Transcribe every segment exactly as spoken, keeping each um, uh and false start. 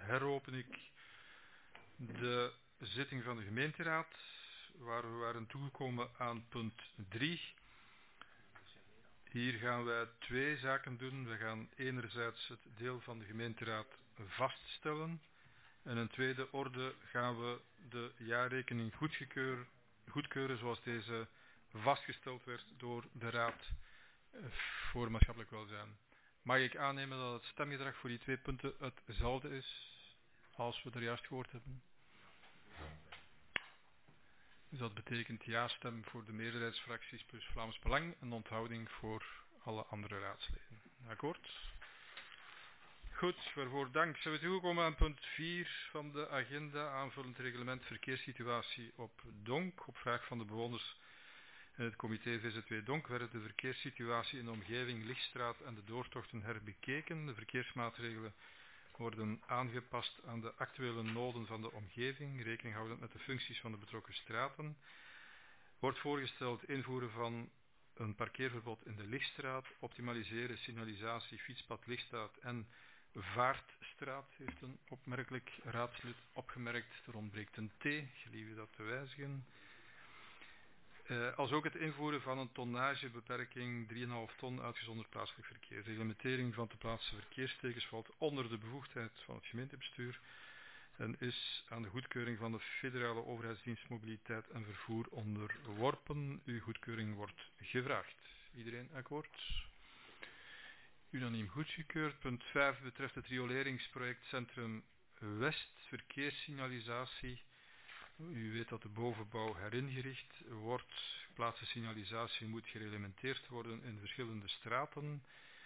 heropen ik de zitting van de gemeenteraad, waar we waren toegekomen aan punt drie. Hier gaan wij twee zaken doen. We gaan enerzijds het deel van de gemeenteraad vaststellen. En in tweede orde gaan we de jaarrekening goedkeur, goedkeuren zoals deze vastgesteld werd door de Raad voor Maatschappelijk Welzijn. Mag ik aannemen dat het stemgedrag voor die twee punten hetzelfde is als we er juist gehoord hebben? Dus dat betekent ja-stem voor de meerderheidsfracties plus Vlaams Belang en onthouding voor alle andere raadsleden. Akkoord? Goed, waarvoor dank. Zijn we toegekomen aan punt vier van de agenda, aanvullend reglement verkeerssituatie op Donk. Op vraag van de bewoners in het comité V Z W Donk werd de verkeerssituatie in de omgeving Lichtstraat en de doortochten herbekeken. De verkeersmaatregelen worden aangepast aan de actuele noden van de omgeving, rekening houdend met de functies van de betrokken straten. Wordt voorgesteld invoeren van een parkeerverbod in de Lichtstraat, optimaliseren signalisatie, fietspad Lichtstraat en Vaartstraat, heeft een opmerkelijk raadslid opgemerkt. Er ontbreekt een T, gelieve dat te wijzigen. Uh, als ook het invoeren van een tonnagebeperking drie komma vijf ton uitgezonderd plaatselijk verkeer. De reglementering van te plaatsen verkeerstekens valt onder de bevoegdheid van het gemeentebestuur en is aan de goedkeuring van de federale overheidsdienst mobiliteit en vervoer onderworpen. Uw goedkeuring wordt gevraagd. Iedereen akkoord? Unaniem goedgekeurd. Punt vijf betreft het rioleringsproject Centrum West, verkeerssignalisatie. U weet dat de bovenbouw heringericht wordt. Plaatsen signalisatie moet gereglementeerd worden in verschillende straten.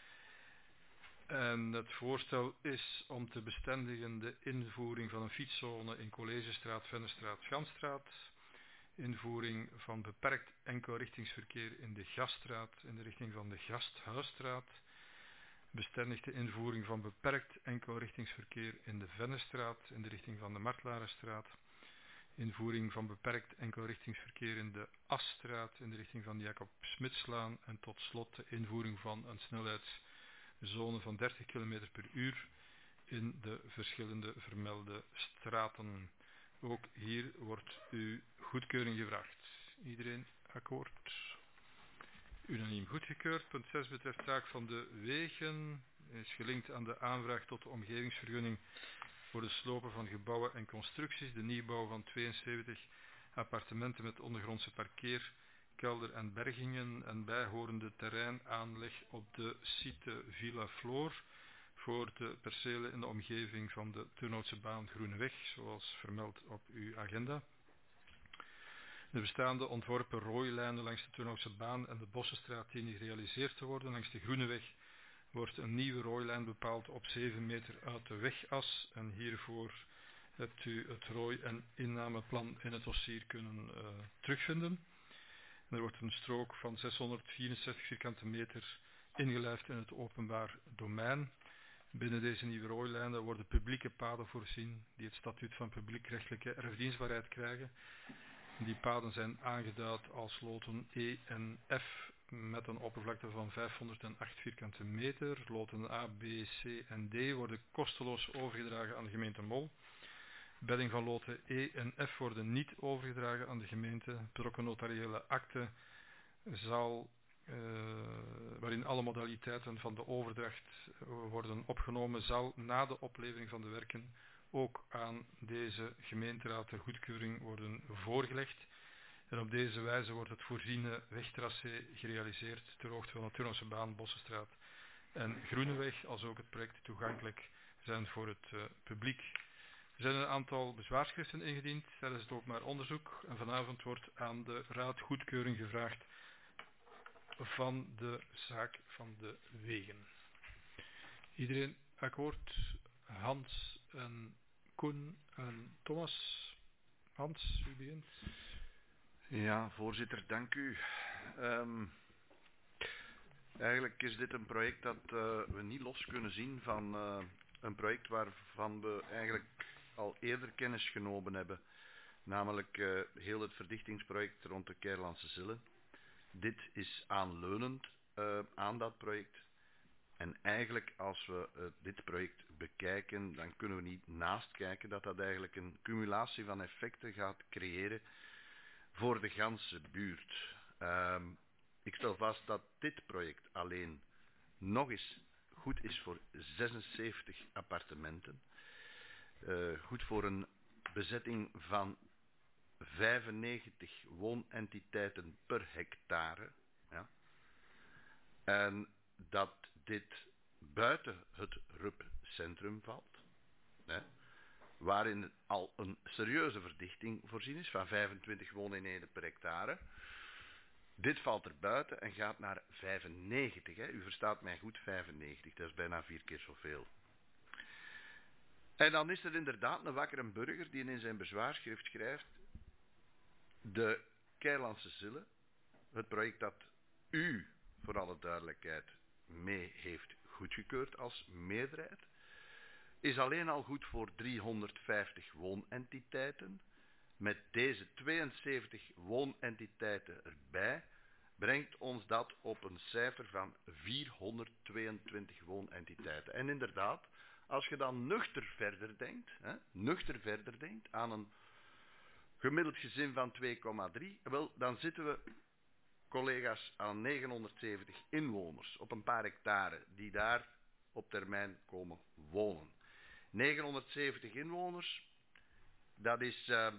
En het voorstel is om te bestendigen de invoering van een fietszone in Collegestraat, Vennestraat, Ganstraat. Invoering van beperkt enkelrichtingsverkeer in de Gaststraat in de richting van de Gasthuisstraat. Bestendigt de invoering van beperkt enkelrichtingsverkeer in de Vennestraat in de richting van de Martelarenstraat. Invoering van beperkt enkelrichtingsverkeer in de Asstraat in de richting van de Jacob Smitslaan en tot slot de invoering van een snelheidszone van dertig kilometer per uur in de verschillende vermelde straten. Ook hier wordt uw goedkeuring gevraagd. Iedereen akkoord? Unaniem goedgekeurd. Punt zes betreft taak van de wegen. Is gelinkt aan de aanvraag tot de omgevingsvergunning voor de slopen van gebouwen en constructies. De nieuwbouw van tweeënzeventig appartementen met ondergrondse parkeer, kelder en bergingen en bijhorende terreinaanleg op de site Villa Floor voor de percelen in de omgeving van de Turnhoutse baan Groeneweg, zoals vermeld op uw agenda. De bestaande ontworpen rooilijnen langs de Turnhoutse baan en de Bossenstraat dienen gerealiseerd te worden. Langs de Groeneweg wordt een nieuwe rooilijn bepaald op zeven meter uit de wegas. En hiervoor hebt u het rooi- en innameplan in het dossier kunnen uh, terugvinden. En er wordt een strook van zeshonderdvierenzestig vierkante meter ingelijfd in het openbaar domein. Binnen deze nieuwe rooilijnen worden publieke paden voorzien die het statuut van publiekrechtelijke erfdienstbaarheid krijgen. Die paden zijn aangeduid als loten E en F met een oppervlakte van vijfhonderdacht vierkante meter. Loten A, B, C en D worden kosteloos overgedragen aan de gemeente Mol. Bedding van loten E en F worden niet overgedragen aan de gemeente. Betrokken notariële akte zal, uh, waarin alle modaliteiten van de overdracht worden opgenomen, zal na de oplevering van de werken ook aan deze gemeenteraad ter goedkeuring worden voorgelegd. En op deze wijze wordt het voorziene wegtracé gerealiseerd ter hoogte van de Turnhoutse baan, Bossenstraat en Groeneweg, als ook het project toegankelijk zijn voor het uh, publiek. Er zijn een aantal bezwaarschriften ingediend tijdens het openbaar onderzoek en vanavond wordt aan de raad goedkeuring gevraagd van de zaak van de wegen. Iedereen akkoord? Hans en Koen en Thomas. Hans, wie begint? Ja, voorzitter, dank u. Um, eigenlijk is dit een project dat uh, we niet los kunnen zien van uh, een project waarvan we eigenlijk al eerder kennis genomen hebben. Namelijk uh, heel het verdichtingsproject rond de Keirlandse Zille. Dit is aanleunend uh, aan dat project. En eigenlijk als we uh, dit project bekijken, dan kunnen we niet naast kijken dat dat eigenlijk een cumulatie van effecten gaat creëren voor de ganse buurt. Um, ik stel vast dat dit project alleen nog eens goed is voor zesenzeventig appartementen. Uh, goed voor een bezetting van vijfennegentig woonentiteiten per hectare. Ja. En dat dit buiten het R U P-centrum valt, hè, waarin al een serieuze verdichting voorzien is van vijfentwintig wooneenheden per hectare. Dit valt er buiten en gaat naar vijfennegentig. Hè. U verstaat mij goed, vijfennegentig. Dat is bijna vier keer zoveel. En dan is er inderdaad een wakkere burger die in zijn bezwaarschrift schrijft: de Keilandse Zille, het project dat u, voor alle duidelijkheid, mee heeft goedgekeurd als meerderheid, is alleen al goed voor driehonderdvijftig woonentiteiten. Met deze tweeënzeventig woonentiteiten erbij brengt ons dat op een cijfer van vierhonderdtweeëntwintig woonentiteiten. En inderdaad, als je dan nuchter verder denkt, hè, nuchter verder denkt aan een gemiddeld gezin van twee komma drie, wel, dan zitten we, collega's, aan negenhonderdzeventig inwoners op een paar hectare die daar op termijn komen wonen. negenhonderdzeventig inwoners, dat is uh,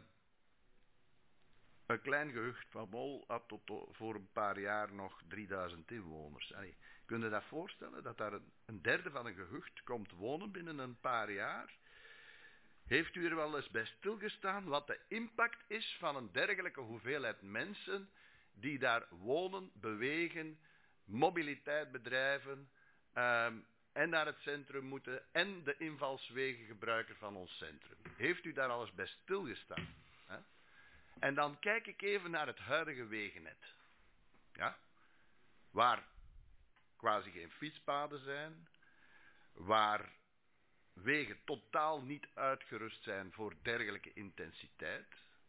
een klein gehucht van Mol had tot voor een paar jaar nog drieduizend inwoners. Allee, kun je dat voorstellen, dat daar een, een derde van een gehucht komt wonen binnen een paar jaar? Heeft u er wel eens bij stilgestaan wat de impact is van een dergelijke hoeveelheid mensen die daar wonen, bewegen, mobiliteit bedrijven um, en naar het centrum moeten en de invalswegen gebruiken van ons centrum? Heeft u daar al eens bij stilgestaan? Hè? En dan kijk ik even naar het huidige wegennet. Ja? Waar quasi geen fietspaden zijn, waar wegen totaal niet uitgerust zijn voor dergelijke intensiteit,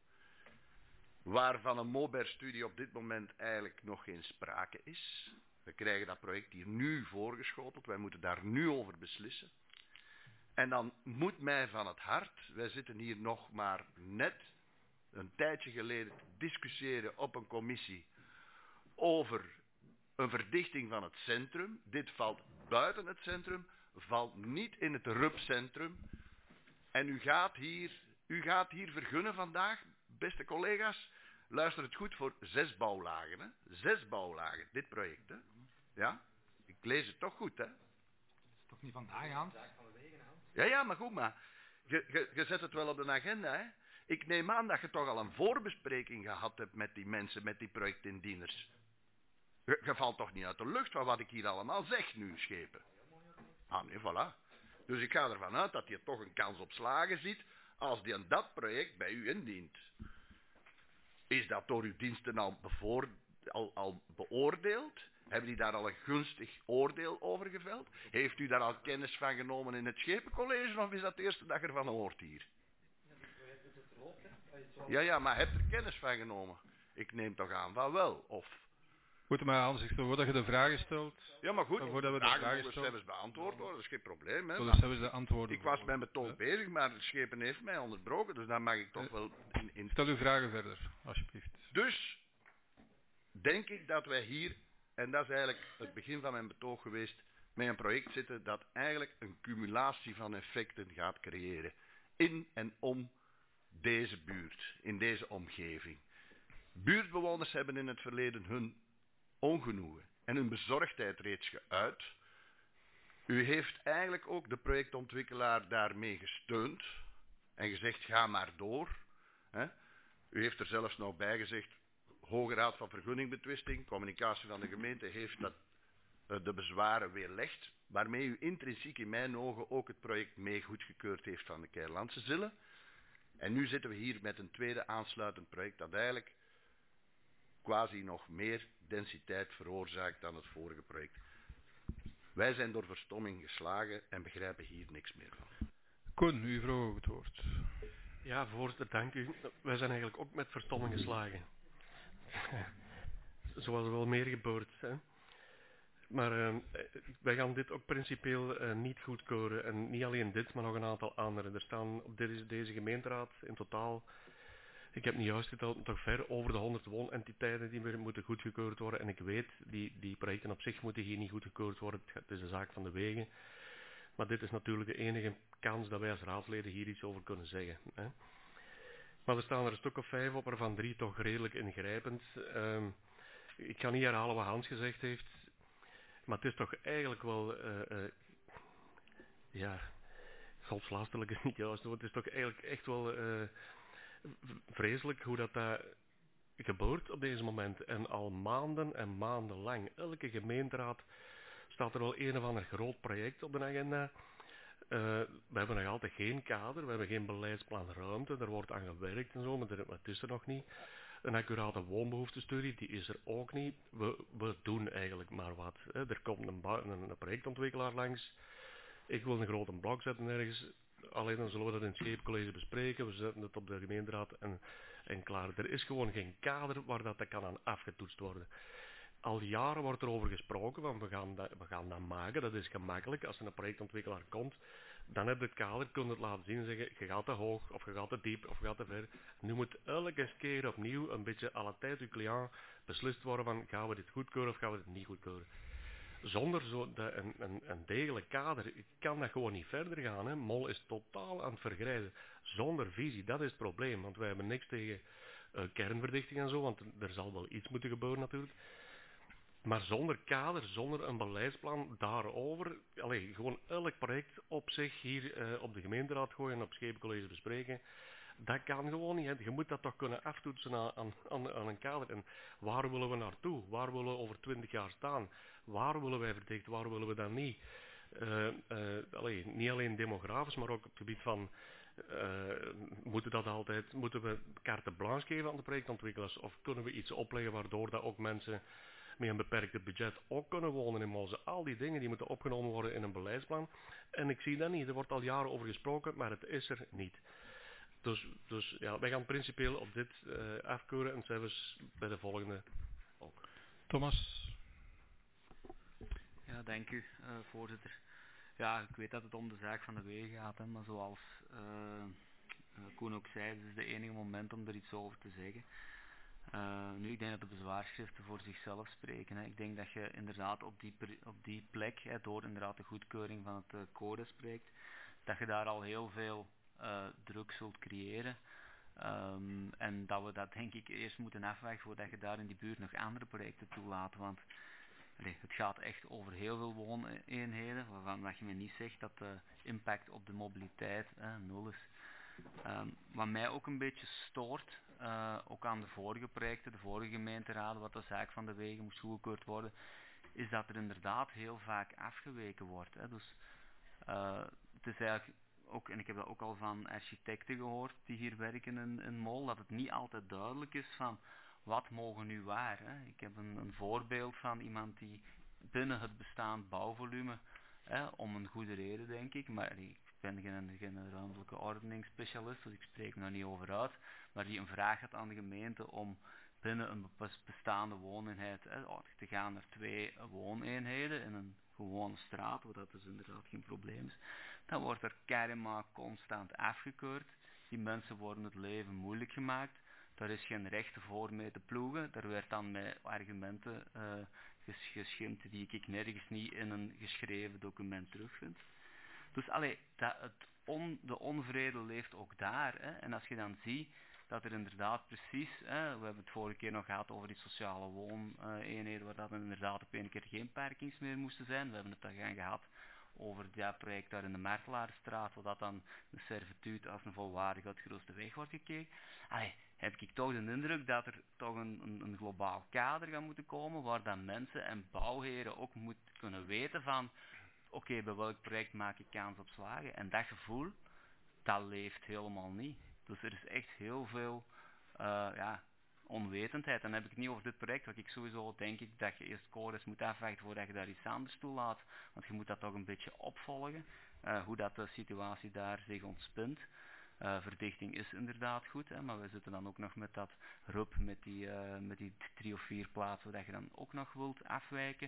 waarvan een MOBER-studie op dit moment eigenlijk nog geen sprake is. We krijgen dat project hier nu voorgeschoteld, wij moeten daar nu over beslissen. En dan moet mij van het hart, wij zitten hier nog maar net een tijdje geleden te discussiëren op een commissie over een verdichting van het centrum. Dit valt buiten het centrum, valt niet in het R U P-centrum. En u gaat hier, u gaat hier vergunnen vandaag, beste collega's, luister het goed, voor zes bouwlagen. Hè? Zes bouwlagen, dit project. Hè? Ja? Ik lees het toch goed, hè? Dat is toch niet vandaag, Hans? Ja, ja, maar goed, maar je, je, je zet het wel op de agenda, hè? Ik neem aan dat je toch al een voorbespreking gehad hebt met die mensen, met die projectindieners. Je, je valt toch niet uit de lucht van wat ik hier allemaal zeg nu, schepen? Ah, nee, voilà. Dus ik ga ervan uit dat je toch een kans op slagen ziet als die aan dat project bij u indient. Is dat door uw diensten al, bevoor, al, al beoordeeld? Hebben die daar al een gunstig oordeel over geveld? Heeft u daar al kennis van genomen in het Schepencollege of is dat de eerste dag ervan hoort hier? Ja, ja, maar heb er kennis van genomen? Ik neem toch aan van wel, of... Goed, maar Hans, ik stel voor dat je de vragen stelt. Ja, maar goed, voordat we de vragen vragen mogen stellen. zelfs beantwoord worden, dat is geen probleem. Hè, Dus hebben ze de antwoorden. ik was voor. met mijn toon Ja. bezig, maar de schepen heeft mij onderbroken, dus dan mag ik toch Uh, wel... In, in... Stel uw vragen verder, alsjeblieft. Dus, denk ik dat wij hier, en dat is eigenlijk het begin van mijn betoog geweest, met een project zitten dat eigenlijk een cumulatie van effecten gaat creëren. In en om deze buurt, in deze omgeving. Buurtbewoners hebben in het verleden hun ongenoegen en hun bezorgdheid reeds geuit. U heeft eigenlijk ook de projectontwikkelaar daarmee gesteund en gezegd, ga maar door. Hè? U heeft er zelfs nog bij gezegd, Hoge Raad van Vergunningbetwisting, communicatie van de gemeente heeft dat, uh, de bezwaren weerlegd, waarmee u intrinsiek in mijn ogen ook het project mee goedgekeurd heeft van de Keilandse Zille. En nu zitten we hier met een tweede aansluitend project dat eigenlijk quasi nog meer densiteit veroorzaakt dan het vorige project. Wij zijn door verstomming geslagen en begrijpen hier niks meer van. Koen, uw vrouw ook het woord. Ja, voorzitter, dank u. Wij zijn eigenlijk ook met verstomming geslagen. Zoals er wel meer gebeurt. Hè. Maar uh, wij gaan dit ook principieel uh, niet goedkeuren. En niet alleen dit, maar nog een aantal andere. Er staan op deze, deze gemeenteraad in totaal, ik heb niet juist geteld, toch ver over de honderd woonentiteiten die weer moeten goedgekeurd worden. En ik weet, die, die projecten op zich moeten hier niet goedgekeurd worden. Het is een zaak van de wegen. Maar dit is natuurlijk de enige kans dat wij als raadsleden hier iets over kunnen zeggen. Hè. Maar er staan er een stuk of vijf op, waarvan drie toch redelijk ingrijpend. Uh, ik ga niet herhalen wat Hans gezegd heeft. Maar het is toch eigenlijk wel, uh, uh, ja, godslastelijk is niet juist, want het is toch eigenlijk echt wel uh, vreselijk hoe dat daar gebeurt op deze moment. En al maanden en maanden lang, elke gemeenteraad staat er wel een of ander groot project op de agenda. Uh, we hebben nog altijd geen kader, we hebben geen beleidsplan ruimte, er wordt aan gewerkt en zo, maar er, het is er nog niet. Een accurate woonbehoeftestudie, die is er ook niet. We, we doen eigenlijk maar wat. Hè. Er komt een, een, een projectontwikkelaar langs. Ik wil een grote blok zetten ergens. Alleen dan zullen we dat in het scheepcollege bespreken. We zetten het op de gemeenteraad en, en klaar. Er is gewoon geen kader waar dat kan aan afgetoetst worden. Al jaren wordt er over gesproken, van we gaan, dat, we gaan dat maken, dat is gemakkelijk. Als er een projectontwikkelaar komt, dan heb je het kader, kun je het laten zien en zeggen, je gaat te hoog, of je gaat te diep, of je gaat te ver. Nu moet elke keer opnieuw een beetje à la tête du client beslist worden van, gaan we dit goedkeuren of gaan we dit niet goedkeuren. Zonder zo de, een, een, een degelijk kader kan dat gewoon niet verder gaan. Hè. Mol is totaal aan het vergrijzen. Zonder visie, dat is het probleem. Want wij hebben niks tegen uh, kernverdichting en zo, want er zal wel iets moeten gebeuren natuurlijk. Maar zonder kader, zonder een beleidsplan daarover, allez, gewoon elk project op zich hier uh, op de gemeenteraad gooien en op scheepcollege bespreken, dat kan gewoon niet. Hè. Je moet dat toch kunnen aftoetsen aan, aan, aan een kader. En waar willen we naartoe? Waar willen we over twintig jaar staan? Waar willen wij verdichten? Waar willen we dan niet? Uh, uh, allez, niet alleen demografisch, maar ook op het gebied van Uh, moeten, dat altijd, moeten we carte blanche geven aan de projectontwikkelaars of kunnen we iets opleggen waardoor dat ook mensen met een beperkte budget ook kunnen wonen in Molze. Al die dingen die moeten opgenomen worden in een beleidsplan. En ik zie dat niet. Er wordt al jaren over gesproken, maar het is er niet. Dus, dus ja, wij gaan principieel op dit uh, afkeuren en zelfs bij de volgende ook. Thomas? Ja, dank u, uh, voorzitter. Ja, ik weet dat het om de zaak van de wegen gaat, hè, maar zoals uh, uh, Koen ook zei, het is het enige moment om er iets over te zeggen. Uh, nu, ik denk dat de bezwaarschriften voor zichzelf spreken. Hè. Ik denk dat je inderdaad op die, op die plek, hè, door inderdaad de goedkeuring van het uh, code spreekt, dat je daar al heel veel uh, druk zult creëren. Um, en dat we dat denk ik eerst moeten afwachten voordat je daar in die buurt nog andere projecten toelaat. Want allee, het gaat echt over heel veel wooneenheden, waarvan dat je me niet zegt dat de impact op de mobiliteit eh, nul is. Um, wat mij ook een beetje stoort, uh, ook aan de vorige projecten, de vorige gemeenteraden, wat de zaak van de wegen moest goedgekeurd worden, is dat er inderdaad heel vaak afgeweken wordt. Hè. Dus uh, het is eigenlijk ook, en ik heb dat ook al van architecten gehoord die hier werken in, in Mol, dat het niet altijd duidelijk is van wat mogen nu waar. Hè. Ik heb een, een voorbeeld van iemand die binnen het bestaand bouwvolume, hè, om een goede reden denk ik, maar ik ben geen, geen ruimtelijke ordeningsspecialist, dus ik spreek nog niet over uit, maar die een vraag had aan de gemeente om binnen een bestaande wooneenheid hè, te gaan naar twee wooneenheden in een gewone straat, wat dat dus inderdaad geen probleem is. Dan wordt er karma constant afgekeurd. Die mensen worden het leven moeilijk gemaakt. Daar is geen rechten voor mee te ploegen. Daar werd dan met argumenten uh, ges geschimpt die ik nergens niet in een geschreven document terugvind. Dus allee, dat het on, de onvrede leeft ook daar. Hè. En als je dan ziet dat er inderdaad precies, hè, we hebben het vorige keer nog gehad over die sociale wooneenheden, uh, waar dat inderdaad op een keer geen parkings meer moesten zijn. We hebben het dan gaan gehad over dat project daar in de Martelaarstraat, waar dat dan een servituut als een volwaardig uitgeruste weg wordt gekeken. Allee, heb ik toch de indruk dat er toch een, een, een globaal kader gaat moeten komen, waar dan mensen en bouwheren ook moeten kunnen weten van, oké, okay, bij welk project maak ik kans op slagen? En dat gevoel, dat leeft helemaal niet. Dus er is echt heel veel uh, ja, onwetendheid. En dan heb ik het niet over dit project, wat ik sowieso denk ik dat je eerst codes moet afwachten voordat je daar iets anders toe laat. Want je moet dat toch een beetje opvolgen, uh, hoe dat de situatie daar zich ontspint. Uh, verdichting is inderdaad goed, hè, maar we zitten dan ook nog met dat R U P, met die, uh, met die drie of vier plaatsen dat je dan ook nog wilt afwijken.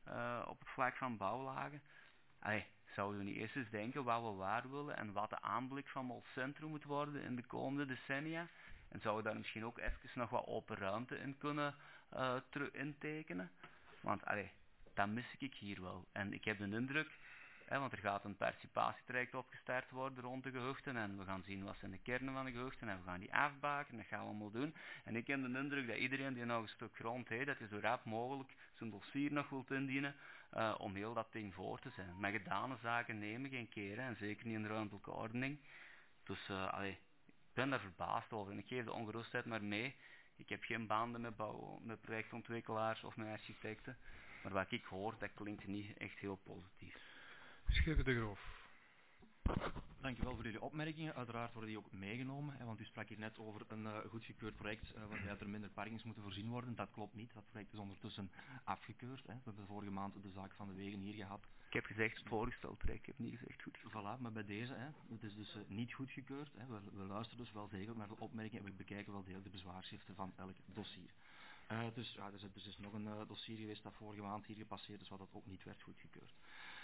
uh, op het vlak van bouwlagen. Allee, zouden we niet eerst eens denken wat we waar willen en wat de aanblik van Mol Centrum moet worden in de komende decennia? En zouden we daar misschien ook even nog wat open ruimte in kunnen uh, intekenen? Want allee, dat mis ik hier wel. En ik heb de indruk, hè, want er gaat een participatietraject opgestart worden rond de gehuchten en we gaan zien wat zijn de kernen van de gehuchten en we gaan die afbaken en dat gaan we allemaal doen. En ik heb de indruk dat iedereen die nou een stuk grond heeft, dat hij zo rap mogelijk zijn dossier nog wilt indienen uh, om heel dat ding voor te zijn. Maar gedane zaken nemen geen keer, hè, en zeker niet in ruimtelijke ordening. Dus uh, allee, ik ben daar verbaasd over en ik geef de ongerustheid maar mee. Ik heb geen banden met, bouw, met projectontwikkelaars of met architecten. Maar wat ik hoor, dat klinkt niet echt heel positief. Scheven de Groof. Dankjewel voor jullie opmerkingen. Uiteraard worden die ook meegenomen. Hè, want u sprak hier net over een uh, goedgekeurd project uh, waarbij er minder parkings moeten voorzien worden. Dat klopt niet. Dat project is ondertussen afgekeurd. Hè. We hebben vorige maand de zaak van de wegen hier gehad. Ik heb gezegd het voorgesteld trek, ik heb niet gezegd goed. Voilà, maar bij deze, hè, het is dus uh, niet goedgekeurd. Hè. We, we luisteren dus wel degelijk naar de opmerkingen en we bekijken wel degelijk de bezwaarschriften van elk dossier. Uh, dus ja, er, is, er is nog een uh, dossier geweest dat vorige maand hier gepasseerd is, wat dat ook niet werd goedgekeurd.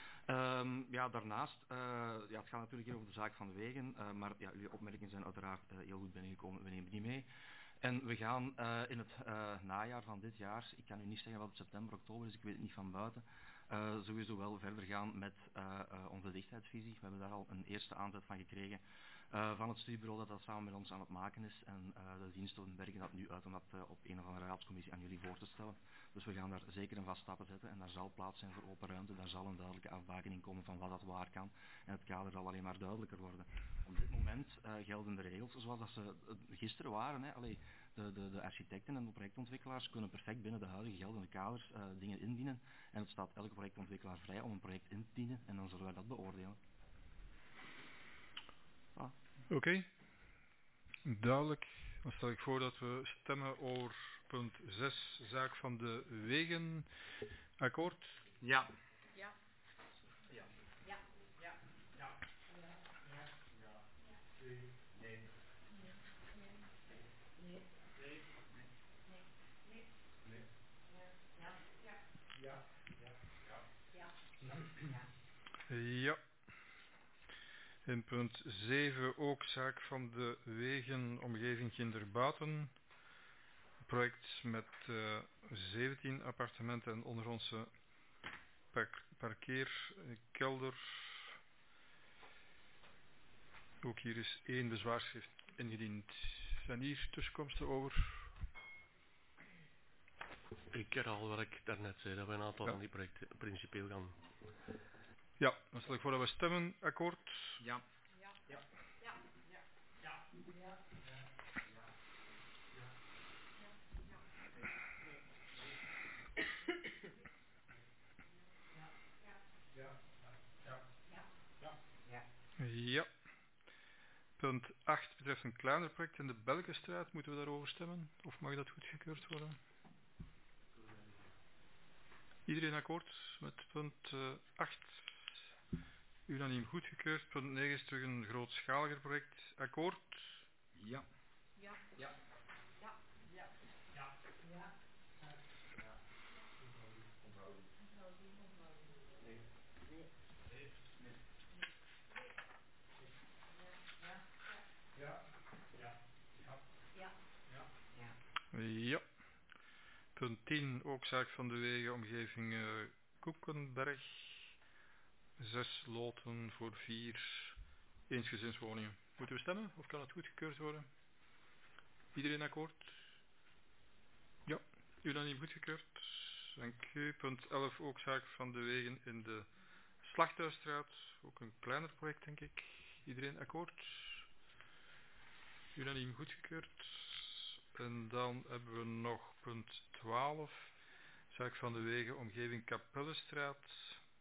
Um, ja, daarnaast, uh, ja, het gaat natuurlijk hier over de zaak van de wegen, uh, maar ja, jullie opmerkingen zijn uiteraard uh, heel goed binnengekomen, we nemen die mee. En we gaan uh, in het uh, najaar van dit jaar, ik kan u niet zeggen wat het september, oktober is, ik weet het niet van buiten, uh, sowieso wel verder gaan met uh, uh, onze dichtheidsvisie. We hebben daar al een eerste aanzet van gekregen uh, van het studiebureau dat dat samen met ons aan het maken is. En uh, de diensten werken dat nu uit om dat uh, op een of andere raadscommissie aan jullie voor te stellen. Dus we gaan daar zeker een vast stappen zetten en daar zal plaats zijn voor open ruimte. Daar zal een duidelijke afbakening komen van wat dat waar kan. En het kader zal alleen maar duidelijker worden. Op dit moment uh, gelden de regels zoals dat ze uh, gisteren waren. Hè. Allee, de, de, de architecten en de projectontwikkelaars kunnen perfect binnen de huidige geldende kaders uh, dingen indienen. En het staat elke projectontwikkelaar vrij om een project in te dienen en dan zullen wij dat beoordelen. Ah. Oké, okay. Duidelijk. Dan stel ik voor dat we stemmen over punt zes, zaak van de wegen. Akkoord? Ja. Ja. Ja. Ja. Ja. Ja. Nee. Nee. Nee. Nee. Nee. Nee. Ja. Ja. Ja. Ja. Ja. Ja. Ja. In punt zeven ook zaak van de wegen omgeving Ginderbaten. Project met uh, zeventien appartementen en ondergrondse park parkeerkelder. Ook hier is één bezwaarschrift ingediend. Zijn hier tussenkomsten over? Ik herhaal wat ik daarnet zei, dat we een aantal ja. van die projecten principieel gaan. Ja, dan stel ik voor dat we stemmen. Akkoord? Ja. Ja. Ja. Ja. Ja. Ja. Ja. Ja. Punt acht betreft een kleiner project in de Belgenstraat. Moeten we daarover stemmen? Of mag dat goedgekeurd worden? Iedereen akkoord met punt uh, acht? Unaniem goedgekeurd. Punt negen is terug een grootschaliger project. Akkoord? Ja. Ja. Ja. Ja. Ja. Ja. Ja. Ja. Onthouden. Onthouding. Onthouding. Nee. Nee. Nee. Nee. Ja. Ja. Ja. Ja. Ja. Ja. Ja. Ja. Punt tien, ook zaak van de wegen, omgeving uh, Koekenberg. Zes loten voor vier eensgezinswoningen. Moeten we stemmen of kan het goedgekeurd worden? Iedereen akkoord? Ja, unaniem goedgekeurd. Dank u. Punt elf, ook zaak van de wegen in de Slachthuisstraat. Ook een kleiner project, denk ik. Iedereen akkoord? Unaniem goedgekeurd. En dan hebben we nog punt twaalf. Zaak van de wegen, omgeving Kapellenstraat.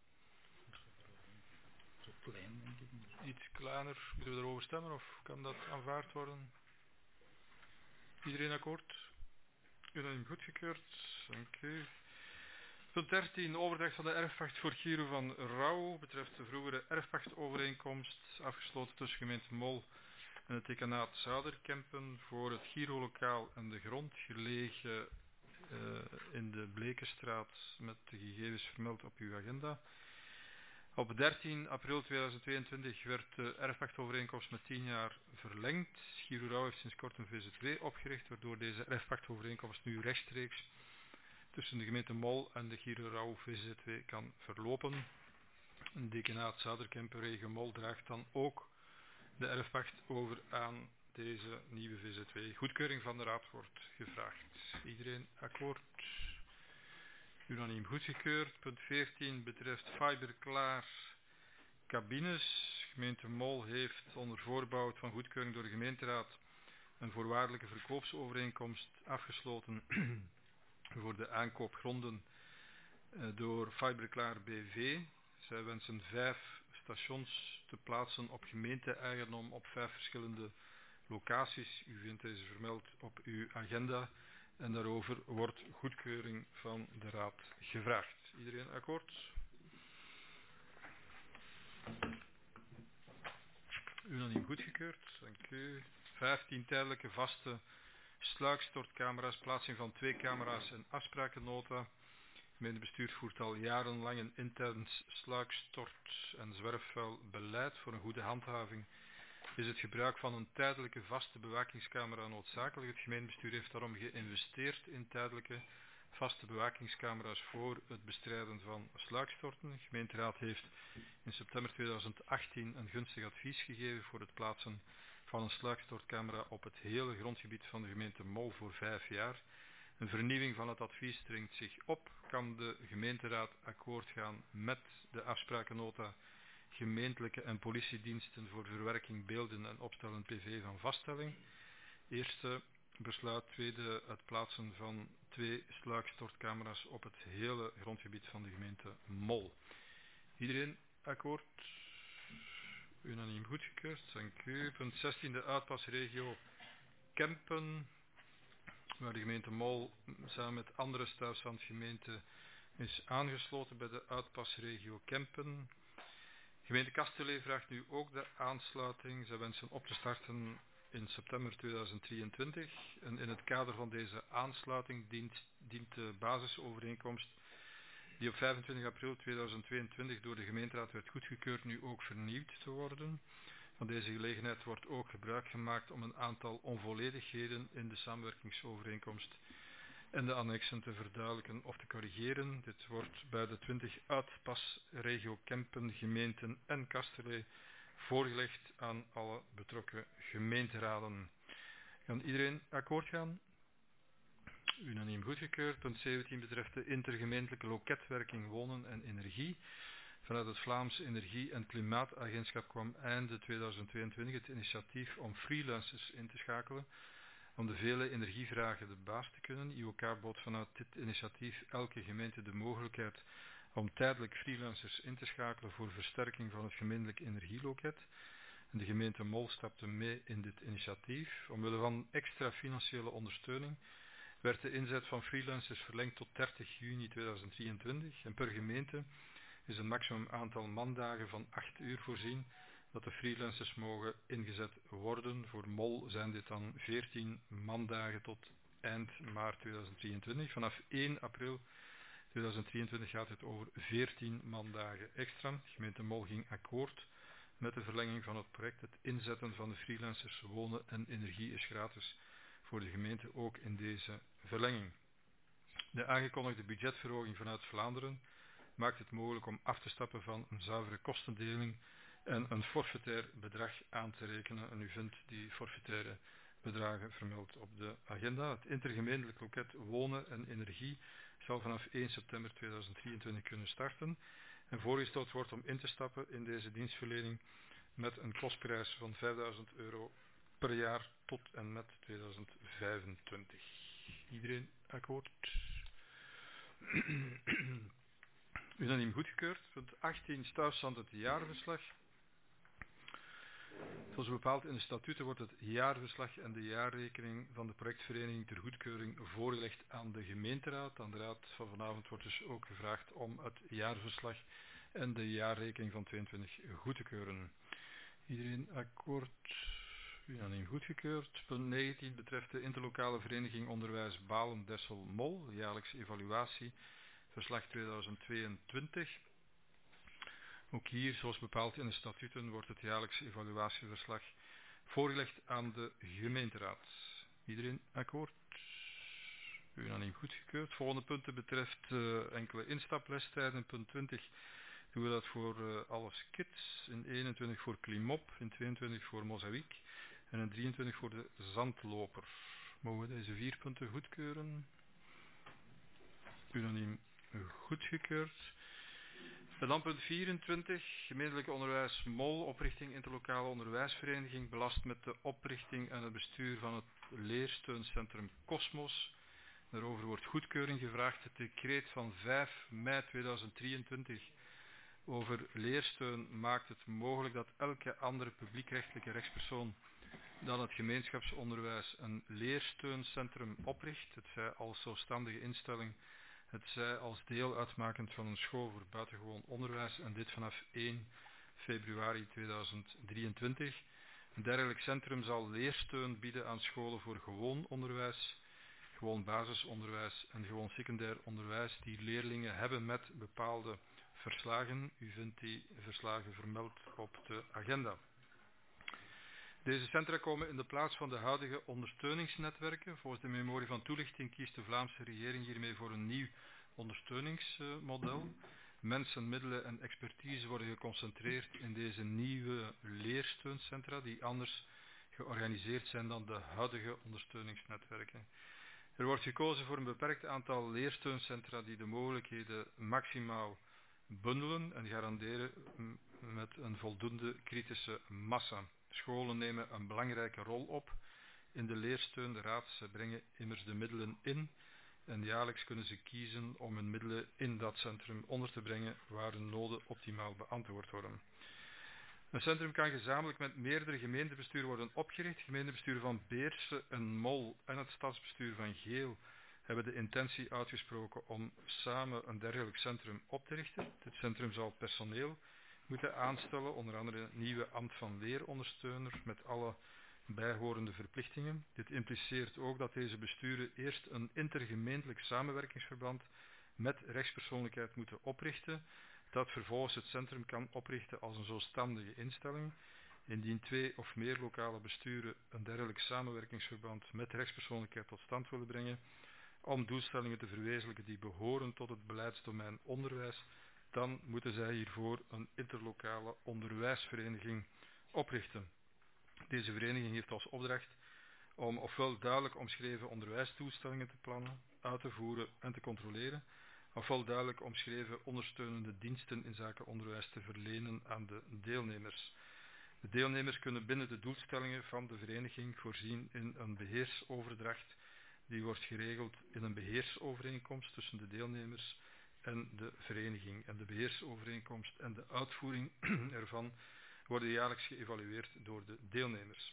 Zo klein, denk ik. Iets kleiner. Moeten we erover stemmen of kan dat aanvaard worden? Iedereen akkoord? Unaniem goedgekeurd. Dank u. Punt dertien. Overdracht van de erfpacht voor Giro van Rauw. Betreft de vroegere erfpachtovereenkomst. Afgesloten tussen gemeente Mol en het decanaat Zuiderkempen. Voor het Giro-lokaal en de grond gelegen uh, in de Blekenstraat met de gegevens vermeld op uw agenda. Op dertien april tweeduizend tweeëntwintig werd de erfpachtovereenkomst met tien jaar verlengd. Giro Rauw heeft sinds kort een V Z W opgericht, waardoor deze erfpachtovereenkomst nu rechtstreeks tussen de gemeente Mol en de Giro Rauw V Z W kan verlopen. Een dekenaat Zuiderkempen regio Mol draagt dan ook de erfpacht over aan deze nieuwe V Z W. Goedkeuring van de raad wordt gevraagd. Iedereen akkoord? Unaniem goedgekeurd. Punt veertien betreft Fiberklaar cabines. Gemeente Mol heeft onder voorbouw van goedkeuring door de gemeenteraad een voorwaardelijke verkoopsovereenkomst afgesloten voor de aankoop gronden door Fiberklaar B V. Zij wensen vijf stations te plaatsen op gemeente-eigendom op vijf verschillende locaties. U vindt deze vermeld op uw agenda en daarover wordt goedkeuring van de raad gevraagd. Iedereen akkoord? Unaniem goedgekeurd. Dank u. vijftien tijdelijke vaste sluikstortcamera's, plaatsing van twee camera's en afsprakennota. Het gemeentebestuur voert al jarenlang een intern sluikstort- en zwerfvuilbeleid. Voor een goede handhaving is het gebruik van een tijdelijke vaste bewakingscamera noodzakelijk. Het gemeentebestuur heeft daarom geïnvesteerd in tijdelijke vaste bewakingscamera's voor het bestrijden van sluikstorten. De gemeenteraad heeft in september tweeduizend achttien een gunstig advies gegeven voor het plaatsen van een sluikstortcamera op het hele grondgebied van de gemeente Mol voor vijf jaar. Een vernieuwing van het advies dringt zich op. Kan de gemeenteraad akkoord gaan met de afsprakennota gemeentelijke en politiediensten voor verwerking beelden en opstellen P V van vaststelling? Eerste besluit. Tweede, het plaatsen van twee sluikstortcamera's op het hele grondgebied van de gemeente Mol. Iedereen akkoord? Unaniem goedgekeurd. Dank u. Punt zestien. De uitpasregio Kempen, waar de gemeente Mol samen met andere Stuyvesant-gemeenten is aangesloten bij de uitpasregio Kempen. Gemeente Kastellet vraagt nu ook de aansluiting. Zij wensen op te starten in september tweeduizend drieëntwintig. En in het kader van deze aansluiting dient, dient de basisovereenkomst die op vijfentwintig april tweeduizend tweeëntwintig door de gemeenteraad werd goedgekeurd nu ook vernieuwd te worden. Van deze gelegenheid wordt ook gebruik gemaakt om een aantal onvolledigheden in de samenwerkingsovereenkomst en de annexen te verduidelijken of te corrigeren. Dit wordt bij de twintig uitpasregio Kempen, gemeenten en Kastellet voorgelegd aan alle betrokken gemeenteraden. Kan iedereen akkoord gaan? Unaniem goedgekeurd. Punt zeventien betreft de intergemeentelijke loketwerking wonen en energie. Vanuit het Vlaams Energie- en Klimaatagentschap kwam einde tweeduizend tweeëntwintig het initiatief om freelancers in te schakelen om de vele energievragen de baas te kunnen. I O K bood vanuit dit initiatief elke gemeente de mogelijkheid om tijdelijk freelancers in te schakelen voor versterking van het gemeentelijk energieloket. En de gemeente Mol stapte mee in dit initiatief. Omwille van extra financiële ondersteuning werd de inzet van freelancers verlengd tot dertig juni tweeduizend drieëntwintig en per gemeente is een maximum aantal mandagen van acht uur voorzien dat de freelancers mogen ingezet worden. Voor Mol zijn dit dan veertien mandagen tot eind maart tweeduizend drieëntwintig. Vanaf één april tweeduizend drieëntwintig gaat het over veertien mandagen extra. De gemeente Mol ging akkoord met de verlenging van het project. Het inzetten van de freelancers wonen en energie is gratis voor de gemeente, ook in deze verlenging. De aangekondigde budgetverhoging vanuit Vlaanderen maakt het mogelijk om af te stappen van een zuivere kostendeling en een forfaitair bedrag aan te rekenen. En u vindt die forfaitaire bedragen vermeld op de agenda. Het intergemeentelijk loket wonen en energie zal vanaf één september tweeduizend drieëntwintig kunnen starten en voorgesteld wordt om in te stappen in deze dienstverlening met een kostprijs van vijfduizend euro per jaar tot en met tweeduizend vijfentwintig. Iedereen akkoord? Unaniem goedgekeurd. Punt achttien. Stuyvesant het jaarverslag. Zoals bepaald in de statuten wordt het jaarverslag en de jaarrekening van de projectvereniging ter goedkeuring voorgelegd aan de gemeenteraad. Aan de raad van vanavond wordt dus ook gevraagd om het jaarverslag en de jaarrekening van tweeëntwintig goed te keuren. Iedereen akkoord? Unaniem goedgekeurd. Punt negentien betreft de interlokale vereniging onderwijs Balen-Dessel-Mol, jaarlijkse evaluatie, verslag tweeduizend tweeëntwintig. Ook hier, zoals bepaald in de statuten, wordt het jaarlijkse evaluatieverslag voorgelegd aan de gemeenteraad. Iedereen akkoord? Unaniem goedgekeurd. Volgende punten betreft uh, enkele instaplestijden. Punt twintig doen we dat voor uh, alle skits. In eenentwintig voor Klimop, in tweeëntwintig voor Mozaïek en in drieëntwintig voor de Zandloper. Mogen we deze vier punten goedkeuren? Unaniem goedgekeurd. En dan punt vierentwintig, gemeentelijk onderwijs Mol, oprichting interlokale onderwijsvereniging, belast met de oprichting en het bestuur van het leersteuncentrum Cosmos. Daarover wordt goedkeuring gevraagd. Het decreet van vijf mei tweeduizend drieëntwintig over leersteun maakt het mogelijk dat elke andere publiekrechtelijke rechtspersoon dan het gemeenschapsonderwijs een leersteuncentrum opricht, het zij als zelfstandige instelling, het zij als deel uitmakend van een school voor buitengewoon onderwijs, en dit vanaf één februari tweeduizend drieëntwintig. Een dergelijk centrum zal leersteun bieden aan scholen voor gewoon onderwijs, gewoon basisonderwijs en gewoon secundair onderwijs die leerlingen hebben met bepaalde verslagen. U vindt die verslagen vermeld op de agenda. Deze centra komen in de plaats van de huidige ondersteuningsnetwerken. Volgens de memorie van toelichting kiest de Vlaamse regering hiermee voor een nieuw ondersteuningsmodel. Mensen, middelen en expertise worden geconcentreerd in deze nieuwe leersteuncentra die anders georganiseerd zijn dan de huidige ondersteuningsnetwerken. Er wordt gekozen voor een beperkt aantal leersteuncentra die de mogelijkheden maximaal bundelen en garanderen met een voldoende kritische massa. Scholen nemen een belangrijke rol op in de leersteun. De raad, ze brengen immers de middelen in en jaarlijks kunnen ze kiezen om hun middelen in dat centrum onder te brengen waar hun noden optimaal beantwoord worden. Een centrum kan gezamenlijk met meerdere gemeentebesturen worden opgericht. Het gemeentebestuur van Beerse en Mol en het stadsbestuur van Geel hebben de intentie uitgesproken om samen een dergelijk centrum op te richten. Dit centrum zal personeel moeten aanstellen, onder andere het nieuwe ambt van leerondersteuner met alle bijhorende verplichtingen. Dit impliceert ook dat deze besturen eerst een intergemeentelijk samenwerkingsverband met rechtspersoonlijkheid moeten oprichten, dat vervolgens het centrum kan oprichten als een zelfstandige instelling. Indien twee of meer lokale besturen een dergelijk samenwerkingsverband met rechtspersoonlijkheid tot stand willen brengen, om doelstellingen te verwezenlijken die behoren tot het beleidsdomein onderwijs, dan moeten zij hiervoor een interlokale onderwijsvereniging oprichten. Deze vereniging heeft als opdracht om ofwel duidelijk omschreven onderwijsdoelstellingen te plannen, uit te voeren en te controleren, ofwel duidelijk omschreven ondersteunende diensten in zaken onderwijs te verlenen aan de deelnemers. De deelnemers kunnen binnen de doelstellingen van de vereniging voorzien in een beheersoverdracht die wordt geregeld in een beheersovereenkomst tussen de deelnemers en de vereniging. En de beheersovereenkomst en de uitvoering ervan worden jaarlijks geëvalueerd door de deelnemers.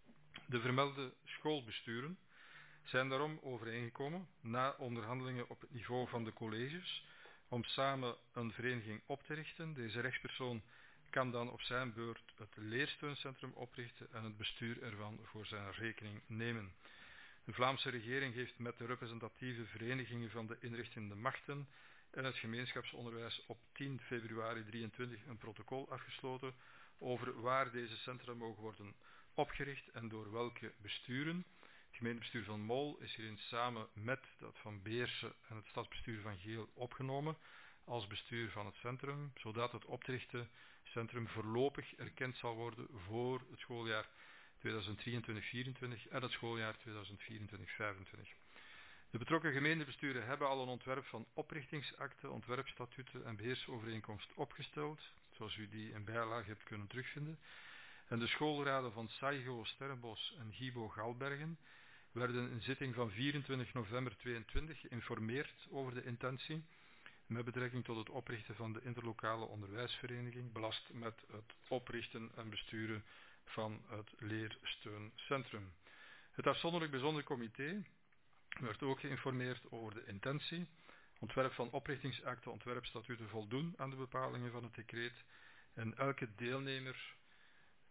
De vermelde schoolbesturen zijn daarom overeengekomen, na onderhandelingen op het niveau van de colleges, om samen een vereniging op te richten. Deze rechtspersoon kan dan op zijn beurt het leersteuncentrum oprichten en het bestuur ervan voor zijn rekening nemen. De Vlaamse regering heeft met de representatieve verenigingen van de inrichtende machten en het gemeenschapsonderwijs op tien februari drieëntwintig een protocol afgesloten over waar deze centra mogen worden opgericht en door welke besturen. Het gemeentebestuur van Mol is hierin samen met dat van Beerse en het stadsbestuur van Geel opgenomen als bestuur van het centrum, zodat het op te richten centrum voorlopig erkend zal worden voor het schooljaar tweeduizend drieëntwintig vierentwintig en het schooljaar tweeduizend vierentwintig vijfentwintig. De betrokken gemeentebesturen hebben al een ontwerp van oprichtingsakte, ontwerpstatuten en beheersovereenkomst opgesteld, zoals u die in bijlage hebt kunnen terugvinden. En de schoolraden van Saigo Sterrenbos en Gibo Galbergen werden in zitting van vierentwintig november tweeëntwintig geïnformeerd over de intentie met betrekking tot het oprichten van de interlokale onderwijsvereniging, belast met het oprichten en besturen van het leersteuncentrum. Het afzonderlijk bijzonder comité werd ook geïnformeerd over de intentie. Ontwerp van oprichtingsakte, ontwerpstatuten voldoen aan de bepalingen van het decreet en elke deelnemer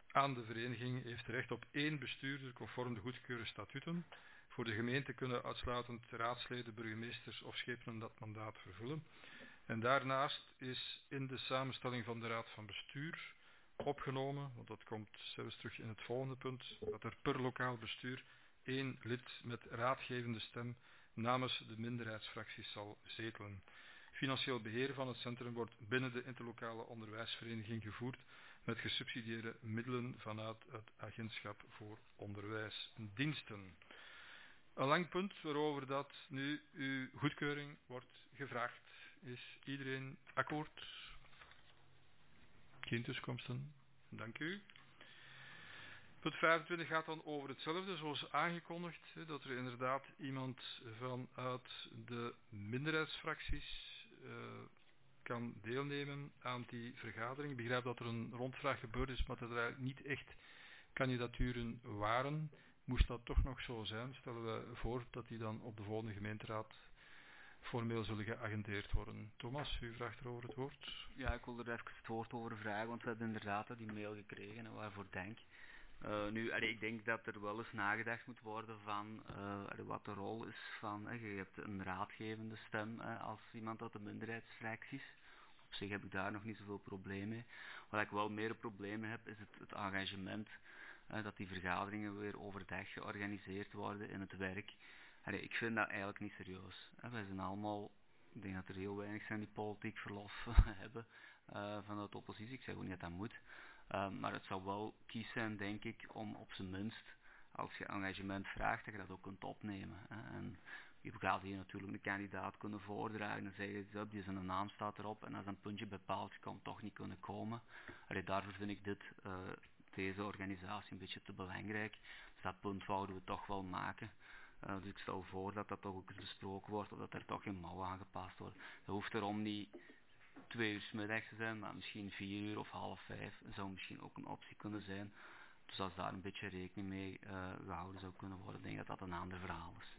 aan de vereniging heeft recht op één bestuurder conform de goedgekeurde statuten. Voor de gemeente kunnen uitsluitend raadsleden, burgemeesters of schepenen dat mandaat vervullen. En daarnaast is in de samenstelling van de raad van bestuur opgenomen, want dat komt zelfs terug in het volgende punt, dat er per lokaal bestuur één lid met raadgevende stem namens de minderheidsfracties zal zetelen. Financieel beheer van het centrum wordt binnen de interlokale onderwijsvereniging gevoerd met gesubsidieerde middelen vanuit het agentschap voor onderwijsdiensten. Een lang punt waarover dat nu uw goedkeuring wordt gevraagd. Is iedereen akkoord? Geen tussenkomsten? Dank u. Punt vijfentwintig gaat dan over hetzelfde, zoals aangekondigd, hè, dat er inderdaad iemand vanuit de minderheidsfracties uh, kan deelnemen aan die vergadering. Ik begrijp dat er een rondvraag gebeurd is, maar dat er eigenlijk niet echt kandidaturen waren. Moest dat toch nog zo zijn, stellen we voor dat die dan op de volgende gemeenteraad formeel zullen geagendeerd worden. Thomas, u vraagt erover het woord. Ja, ik wil er even het woord over vragen, want we hebben inderdaad die mail gekregen en waarvoor dank. Uh, nu, allee, ik denk dat er wel eens nagedacht moet worden van uh, allee, wat de rol is van, uh, je hebt een raadgevende stem uh, als iemand uit de minderheidsfracties. Op zich heb ik daar nog niet zoveel probleem mee. Wat ik wel meer problemen heb, is het, het engagement, uh, dat die vergaderingen weer overdag georganiseerd worden in het werk. Allee, ik vind dat eigenlijk niet serieus. Hè. Wij zijn allemaal, ik denk dat er heel weinig zijn die politiek verlof hebben uh, vanuit de oppositie. Ik zeg ook niet dat dat moet. Uh, maar het zou wel kies zijn, denk ik, om op zijn minst, als je engagement vraagt, dat je dat ook kunt opnemen. Hè. En je gaat hier natuurlijk een kandidaat kunnen voordragen en zeggen, die zijn naam staat erop en als een puntje bepaald kan toch niet kunnen komen. Allee, daarvoor vind ik dit, uh, deze organisatie een beetje te belangrijk. Dus dat punt wouden we toch wel maken. Uh, dus ik stel voor dat dat toch ook eens besproken wordt, of dat er toch geen mouw aangepast wordt. Dat hoeft erom niet twee uur 's middags te zijn, maar misschien vier uur of half vijf zou misschien ook een optie kunnen zijn. Dus als daar een beetje rekening mee uh, gehouden zou kunnen worden, denk ik dat dat een ander verhaal is.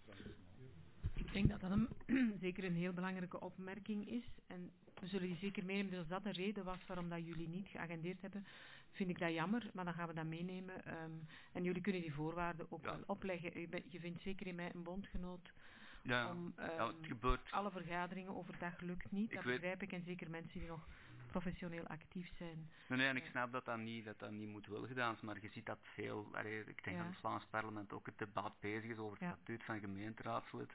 Ik denk dat dat een, zeker een heel belangrijke opmerking is. En we zullen die zeker meenemen. Dus als dat de reden was waarom dat jullie niet geagendeerd hebben, vind ik dat jammer. Maar dan gaan we dat meenemen. Um, en jullie kunnen die voorwaarden ook ja. wel opleggen. Je, ben, je vindt zeker in mij een bondgenoot. Ja, om, um, ja, het gebeurt. Alle vergaderingen overdag lukt niet. Ik Dat weet... begrijp ik. En zeker mensen die nog professioneel actief zijn. Nee, nee, en ik snap dat dat niet, dat dat niet moet willen gedaan is, maar je ziet dat veel, allee, ik denk ja. dat het Vlaams parlement ook het debat bezig is over het ja. statuut van gemeenteraadslid.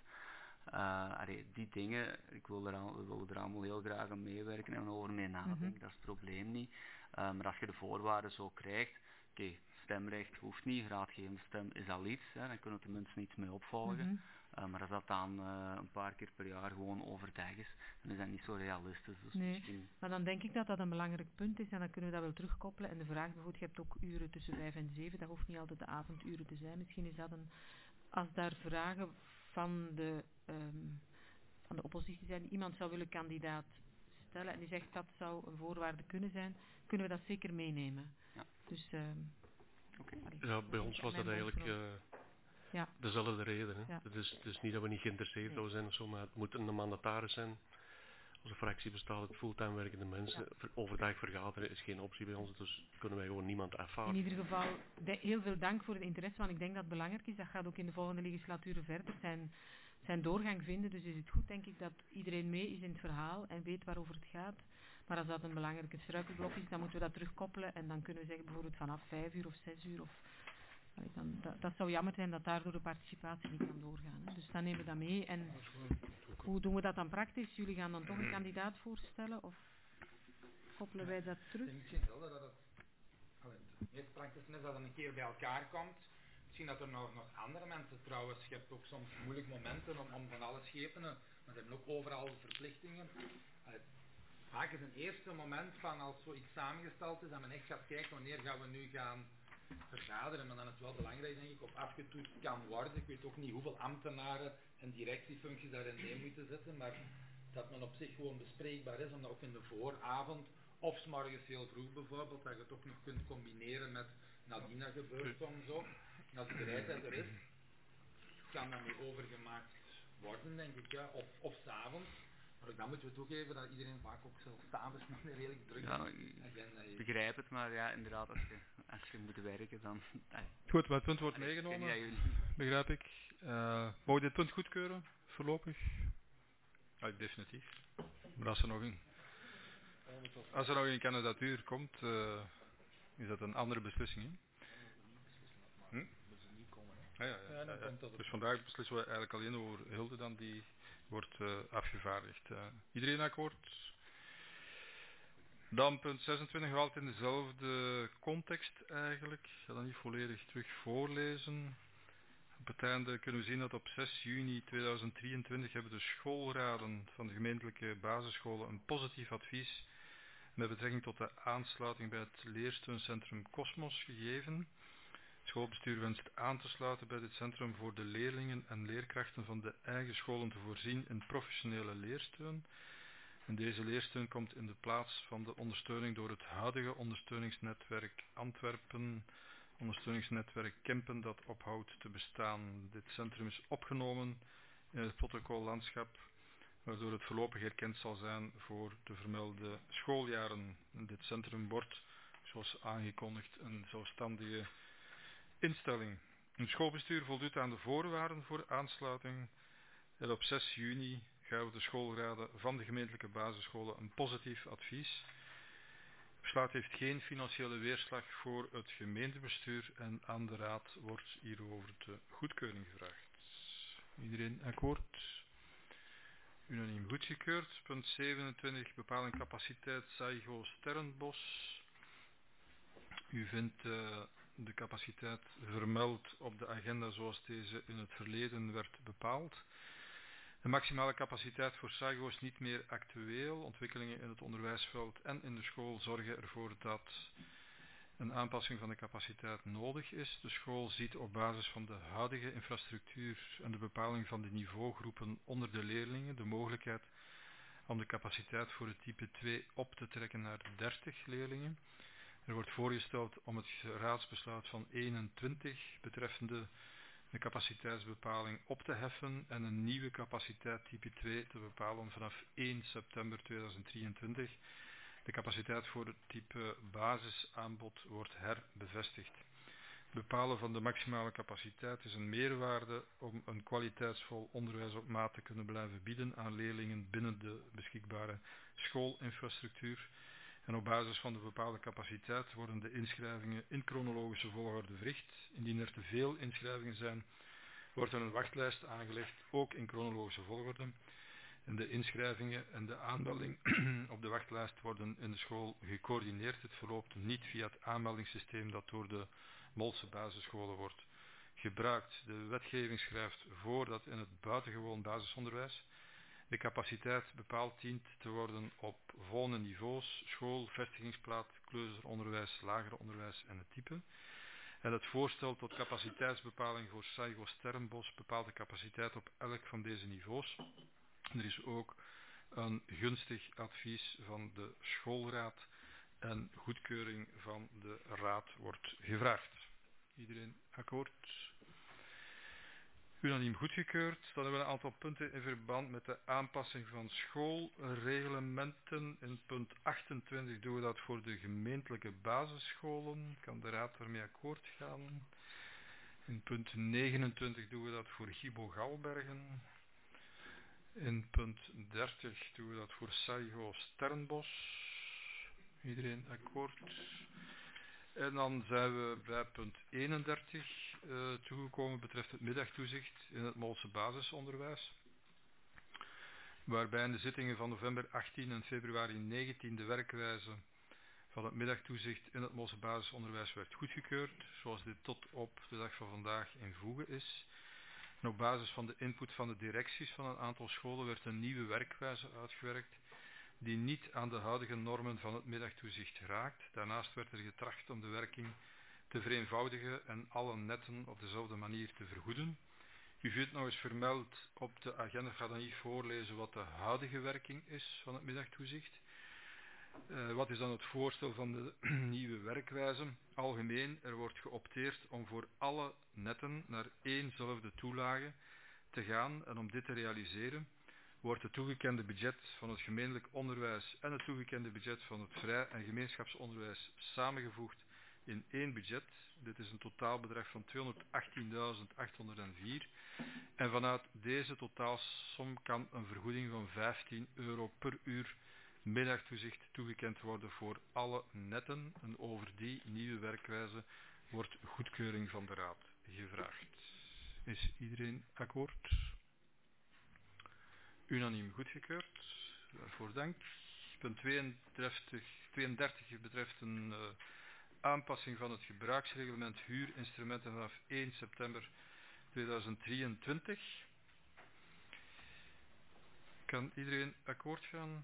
Uh, allee, die dingen, ik wil er al, we willen er allemaal heel graag aan meewerken en over mee nadenken, mm-hmm. dat is het probleem niet. Uh, maar als je de voorwaarden zo krijgt, oké, okay, stemrecht hoeft niet, raadgevende stem is al iets, hè, dan kunnen we tenminste iets mee opvolgen. Mm-hmm. Uh, maar als dat dan uh, een paar keer per jaar gewoon overdag is, dan is dat niet zo realistisch. Dus nee, misschien... maar dan denk ik dat dat een belangrijk punt is en dan kunnen we dat wel terugkoppelen. En de vraag bijvoorbeeld, je hebt ook uren tussen vijf en zeven, dat hoeft niet altijd de avonduren te zijn. Misschien is dat een, als daar vragen van de, um, van de oppositie zijn, iemand zou willen kandidaat stellen en die zegt dat zou een voorwaarde kunnen zijn, kunnen we dat zeker meenemen. Ja. Dus, um, okay. Ja, bij ons was dat eigenlijk... Uh, Ja. dezelfde reden. Hè. Ja. Het, is, het is niet dat we niet geïnteresseerd nee. zijn of zo, maar het moet een mandataris zijn. Onze fractie bestaat uit fulltime werkende mensen. Ja. Overdag vergaderen is geen optie bij ons, dus kunnen wij gewoon niemand afvaren. In ieder geval, de, heel veel dank voor de interesse, want ik denk dat het belangrijk is. Dat gaat ook in de volgende legislaturen verder zijn, zijn doorgang vinden. Dus is het goed, denk ik, dat iedereen mee is in het verhaal en weet waarover het gaat. Maar als dat een belangrijke struikelblok is, dan moeten we dat terugkoppelen. En dan kunnen we zeggen bijvoorbeeld vanaf vijf uur of zes uur of... Dan, dat, dat zou jammer zijn dat daardoor de participatie niet kan doorgaan. Hè. Dus dan nemen we dat mee. En hoe doen we dat dan praktisch? Jullie gaan dan toch een kandidaat voorstellen? Of koppelen wij dat terug? Ik denk misschien wel dat het, allee, het meest praktische is dat het een keer bij elkaar komt. Misschien dat er nog, nog andere mensen trouwens, je hebt ook soms moeilijke momenten om, om van alle schepenen, maar ze hebben ook overal verplichtingen. Allee, vaak is een eerste moment van als zoiets samengesteld is, dat men echt gaat kijken wanneer gaan we nu gaan vergaderen, maar dan is het wel belangrijk, denk ik, of afgetoetst kan worden. Ik weet ook niet hoeveel ambtenaren en directiefuncties daarin mee moeten zitten, maar dat men op zich gewoon bespreekbaar is, omdat ook in de vooravond, of 's morgens heel vroeg bijvoorbeeld, dat je het ook nog kunt combineren met nadien dat gebeurt soms ook. En als de bereidheid er is, kan dat mee overgemaakt worden, denk ik, ja. Of, of 's avonds. Maar ook dan moeten we toegeven dat iedereen vaak ook zelfstandig is, maar een redelijk druk Ja, agenda ik heeft. begrijp het, maar ja, inderdaad, als je, als je moet werken, dan... Ay, Goed, maar het punt wordt allee, ik ken meegenomen, niet dat jullie- begrijp ik. Uh, Mogen we dit punt goedkeuren, voorlopig? Ja, definitief. Maar als er nog een, als er nog een kandidatuur komt, uh, is dat een andere beslissing, hè? Hm? Ja, ja, ja, Ja, dan ja, ja. komt dat Dus op. vandaag beslissen we eigenlijk alleen over Hilde dan, die wordt uh, afgevaardigd. Uh, iedereen akkoord? Dan punt zesentwintig, wel altijd in dezelfde context eigenlijk. Ik ga dat niet volledig terug voorlezen. Op het einde kunnen we zien dat op zes juni tweeduizend drieëntwintig hebben de schoolraden van de gemeentelijke basisscholen een positief advies met betrekking tot de aansluiting bij het leersteuncentrum Cosmos gegeven. Het schoolbestuur wenst aan te sluiten bij dit centrum voor de leerlingen en leerkrachten van de eigen scholen te voorzien in professionele leersteun. En deze leersteun komt in de plaats van de ondersteuning door het huidige ondersteuningsnetwerk Antwerpen, ondersteuningsnetwerk Kempen, dat ophoudt te bestaan. Dit centrum is opgenomen in het protocollandschap, waardoor het voorlopig erkend zal zijn voor de vermelde schooljaren. En dit centrum wordt, zoals aangekondigd, een zelfstandige instelling. Het schoolbestuur voldoet aan de voorwaarden voor aansluiting. En op zes juni gaven de schoolraden van de gemeentelijke basisscholen een positief advies. Het besluit heeft geen financiële weerslag voor het gemeentebestuur en aan de raad wordt hierover de goedkeuring gevraagd. Iedereen akkoord? Unaniem goedgekeurd. Punt zevenentwintig, bepaling capaciteit Saigo Sterrenbos. U vindt uh, de capaciteit vermeld op de agenda zoals deze in het verleden werd bepaald. De maximale capaciteit voor Saigo is niet meer actueel. Ontwikkelingen in het onderwijsveld en in de school zorgen ervoor dat een aanpassing van de capaciteit nodig is. De school ziet op basis van de huidige infrastructuur en de bepaling van de niveaugroepen onder de leerlingen de mogelijkheid om de capaciteit voor het type twee op te trekken naar dertig leerlingen. Er wordt voorgesteld om het raadsbesluit van eenentwintig betreffende de capaciteitsbepaling op te heffen en een nieuwe capaciteit type twee te bepalen vanaf één september tweeduizend drieëntwintig. De capaciteit voor het type basisaanbod wordt herbevestigd. Bepalen van de maximale capaciteit is een meerwaarde om een kwaliteitsvol onderwijs op maat te kunnen blijven bieden aan leerlingen binnen de beschikbare schoolinfrastructuur. En op basis van de bepaalde capaciteit worden de inschrijvingen in chronologische volgorde verricht. Indien er te veel inschrijvingen zijn, wordt er een wachtlijst aangelegd, ook in chronologische volgorde. En de inschrijvingen en de aanmelding op de wachtlijst worden in de school gecoördineerd. Het verloopt niet via het aanmeldingssysteem dat door de Molse basisscholen wordt gebruikt. De wetgeving schrijft voor dat in het buitengewoon basisonderwijs de capaciteit bepaald dient te worden op volgende niveaus: school, vestigingsplaats, kleuteronderwijs, lager onderwijs en het type. En het voorstel tot capaciteitsbepaling voor Saigo Sterrenbos bepaalt de capaciteit op elk van deze niveaus. Er is ook een gunstig advies van de schoolraad en goedkeuring van de raad wordt gevraagd. Iedereen akkoord? Unaniem goedgekeurd. Dan hebben we een aantal punten in verband met de aanpassing van schoolreglementen. In punt achtentwintig doen we dat voor de gemeentelijke basisscholen. Kan de raad daarmee akkoord gaan? In punt negenentwintig doen we dat voor Gibo Galbergen. In punt dertig doen we dat voor Saigo Sterrenbos. Iedereen akkoord? En dan zijn we bij punt eenendertig uh, toegekomen betreft het middagtoezicht in het Molse basisonderwijs. Waarbij in de zittingen van november achttien en februari negentien de werkwijze van het middagtoezicht in het Molse basisonderwijs werd goedgekeurd, zoals dit tot op de dag van vandaag in voege is. En op basis van de input van de directies van een aantal scholen werd een nieuwe werkwijze uitgewerkt die niet aan de huidige normen van het middagtoezicht raakt. Daarnaast werd er getracht om de werking te vereenvoudigen en alle netten op dezelfde manier te vergoeden. U vindt nog eens vermeld op de agenda, ik ga dan niet voorlezen wat de huidige werking is van het middagtoezicht. Uh, wat is dan het voorstel van de nieuwe werkwijze? Algemeen, er wordt geopteerd om voor alle netten naar éénzelfde toelage te gaan en om dit te realiseren wordt het toegekende budget van het gemeentelijk onderwijs en het toegekende budget van het vrij- en gemeenschapsonderwijs samengevoegd in één budget. Dit is een totaalbedrag van tweehonderdachttienduizend achthonderdvier. En vanuit deze totaalsom kan een vergoeding van vijftien euro per uur middagtoezicht toegekend worden voor alle netten. En over die nieuwe werkwijze wordt goedkeuring van de Raad gevraagd. Is iedereen akkoord? Unaniem goedgekeurd. Daarvoor dank. Punt tweeëndertig, tweeëndertig betreft een uh, aanpassing van het gebruiksreglement huurinstrumenten vanaf één september tweeduizend drieëntwintig. Kan iedereen akkoord gaan?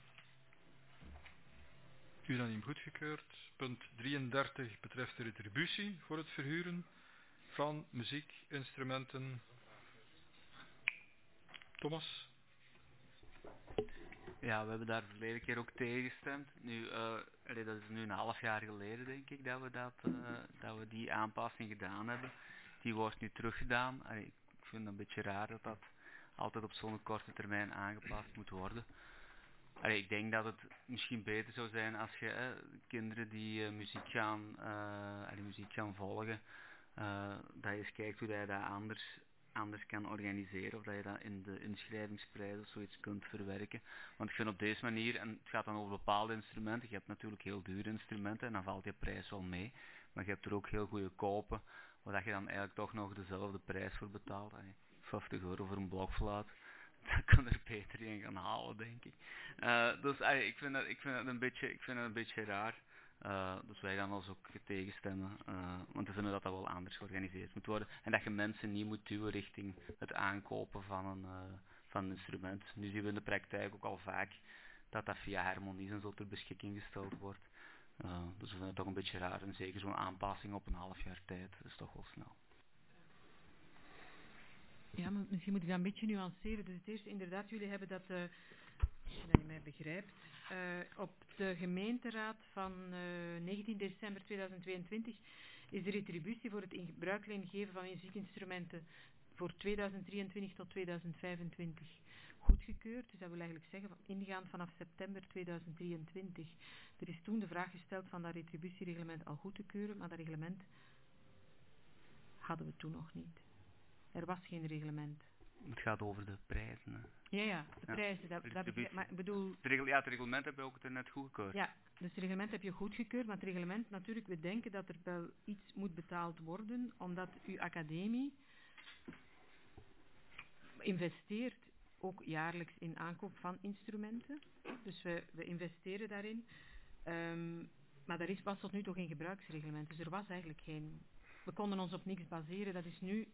Unaniem goedgekeurd. Punt drieëndertig betreft de retributie voor het verhuren van muziekinstrumenten. Thomas? Ja, we hebben daar de verleden keer ook tegen gestemd. Nu, uh, allee, dat is nu een half jaar geleden, denk ik, dat we, dat, uh, dat we die aanpassing gedaan hebben. Die wordt nu teruggedaan. Allee, ik vind het een beetje raar dat dat altijd op zo'n korte termijn aangepast moet worden. Allee, ik denk dat het misschien beter zou zijn als je eh, kinderen die uh, muziek, gaan, uh, allee, muziek gaan volgen, uh, dat je eens kijkt hoe dat je dat anders... anders kan organiseren, of dat je dat in de inschrijvingsprijs of zoiets kunt verwerken. Want ik vind op deze manier, en het gaat dan over bepaalde instrumenten, je hebt natuurlijk heel dure instrumenten en dan valt je prijs wel mee, maar je hebt er ook heel goede kopen, waar je dan eigenlijk toch nog dezelfde prijs voor betaalt. Allee, vijftig euro voor een blokfluit, dat kan er beter in gaan halen, denk ik. Uh, dus allee, ik, vind dat, ik, vind dat een beetje, ik vind dat een beetje raar. Uh, dus wij gaan ons ook tegenstemmen, uh, want we vinden dat dat wel anders georganiseerd moet worden. En dat je mensen niet moet duwen richting het aankopen van een, uh, van een instrument. Nu zien we in de praktijk ook al vaak dat dat via harmonies en zo ter beschikking gesteld wordt. Uh, dus we vinden het toch een beetje raar. En zeker zo'n aanpassing op een half jaar tijd is toch wel snel. Ja, maar misschien moet ik dat een beetje nuanceren. Dus het eerste, inderdaad, jullie hebben dat... Uh, dat je mij begrijpt, uh, op de gemeenteraad van uh, negentien december tweeduizend tweeëntwintig is de retributie voor het in gebruikleen geven van muziekinstrumenten voor tweeduizend drieëntwintig tot tweeduizend vijfentwintig goedgekeurd. Dus dat wil eigenlijk zeggen, ingaand vanaf september tweeduizend drieëntwintig. Er is toen de vraag gesteld van dat retributiereglement al goed te keuren, maar dat reglement hadden we toen nog niet. Er was geen reglement. Het gaat over de prijzen. Hè. Ja, ja, de ja. prijzen. Dat, dat begrijp, maar ik bedoel... Het regel, ja, het reglement heb je ook net goedgekeurd. Ja, dus het reglement heb je goedgekeurd, maar het reglement natuurlijk, we denken dat er wel iets moet betaald worden, omdat uw academie investeert ook jaarlijks in aankoop van instrumenten. Dus we, we investeren daarin. Um, maar er is, was tot nu toe geen gebruiksreglement, dus er was eigenlijk geen... We konden ons op niks baseren, dat is nu,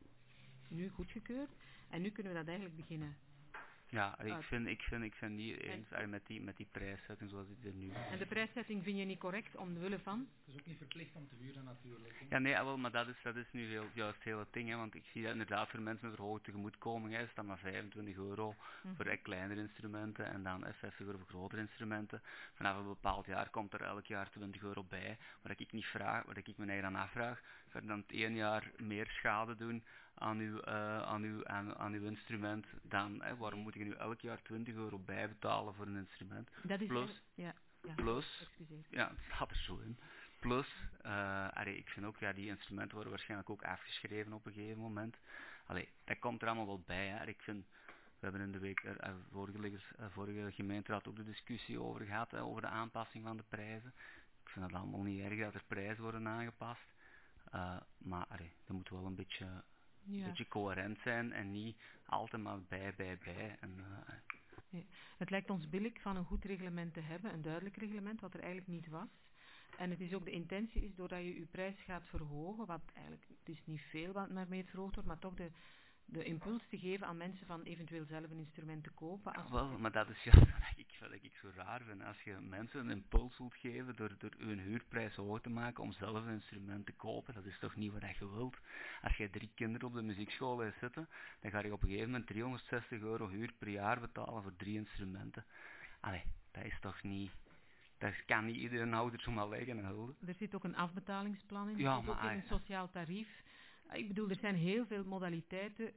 nu goedgekeurd. En nu kunnen we dat eigenlijk beginnen. Ja, ik vind, ik vind, ik vind niet eens en, met, die, met die prijszetting zoals die er nu is. En de prijszetting vind je niet correct omwille van? Het is ook niet verplicht om te huren natuurlijk. Hè? Ja, nee, wel, maar dat is, dat is nu heel, juist heel het ding, hè, want ik zie dat inderdaad voor mensen met verhoogde tegemoetkoming is dat maar vijfentwintig euro hm. voor echt kleinere instrumenten en dan vijftig euro voor grotere instrumenten. Vanaf een bepaald jaar komt er elk jaar twintig euro bij, waar ik niet vraag, waar ik me eigen aan afvraag, ga je dan het één jaar meer schade doen aan uw, uh, aan uw, aan, aan uw instrument dan, hè, waarom moet je nu elk jaar twintig euro bijbetalen voor een instrument? Dat is plus, ja, ja, plus excuseer. Ja, het staat er zo in. Plus, uh, allee, ik vind ook, ja, die instrumenten worden waarschijnlijk ook afgeschreven op een gegeven moment. Allee, dat komt er allemaal wel bij, hè. Ik vind, we hebben in de week, uh, vorige, uh, vorige gemeenteraad ook de discussie over gehad, hè, over de aanpassing van de prijzen. Ik vind het allemaal niet erg dat er prijzen worden aangepast. Uh, maar, allee, dat moet wel een beetje... Ja. Een beetje coherent zijn en niet altijd maar bij, bij, bij. En, uh, nee. Het lijkt ons billig van een goed reglement te hebben, een duidelijk reglement, wat er eigenlijk niet was. En het is ook de intentie is, doordat je je prijs gaat verhogen, wat eigenlijk, het is niet veel wat waarmee het verhoogd wordt, maar toch de, de impuls te geven aan mensen van eventueel zelf een instrument te kopen. Als wel, maar dat is juist wat ik, wat ik zo raar vind. Als je mensen een impuls wilt geven door, door hun huurprijs hoog te maken om zelf een instrument te kopen, dat is toch niet wat je wilt. Als je drie kinderen op de muziekschool hebt zitten, dan ga je op een gegeven moment driehonderdzestig euro huur per jaar betalen voor drie instrumenten. Allee, dat is toch niet... Dat kan niet iedereen ouder zomaar leggen en hulde. Er zit ook een afbetalingsplan in, ja, er zit maar, ook een sociaal tarief. Ik bedoel, er zijn heel veel modaliteiten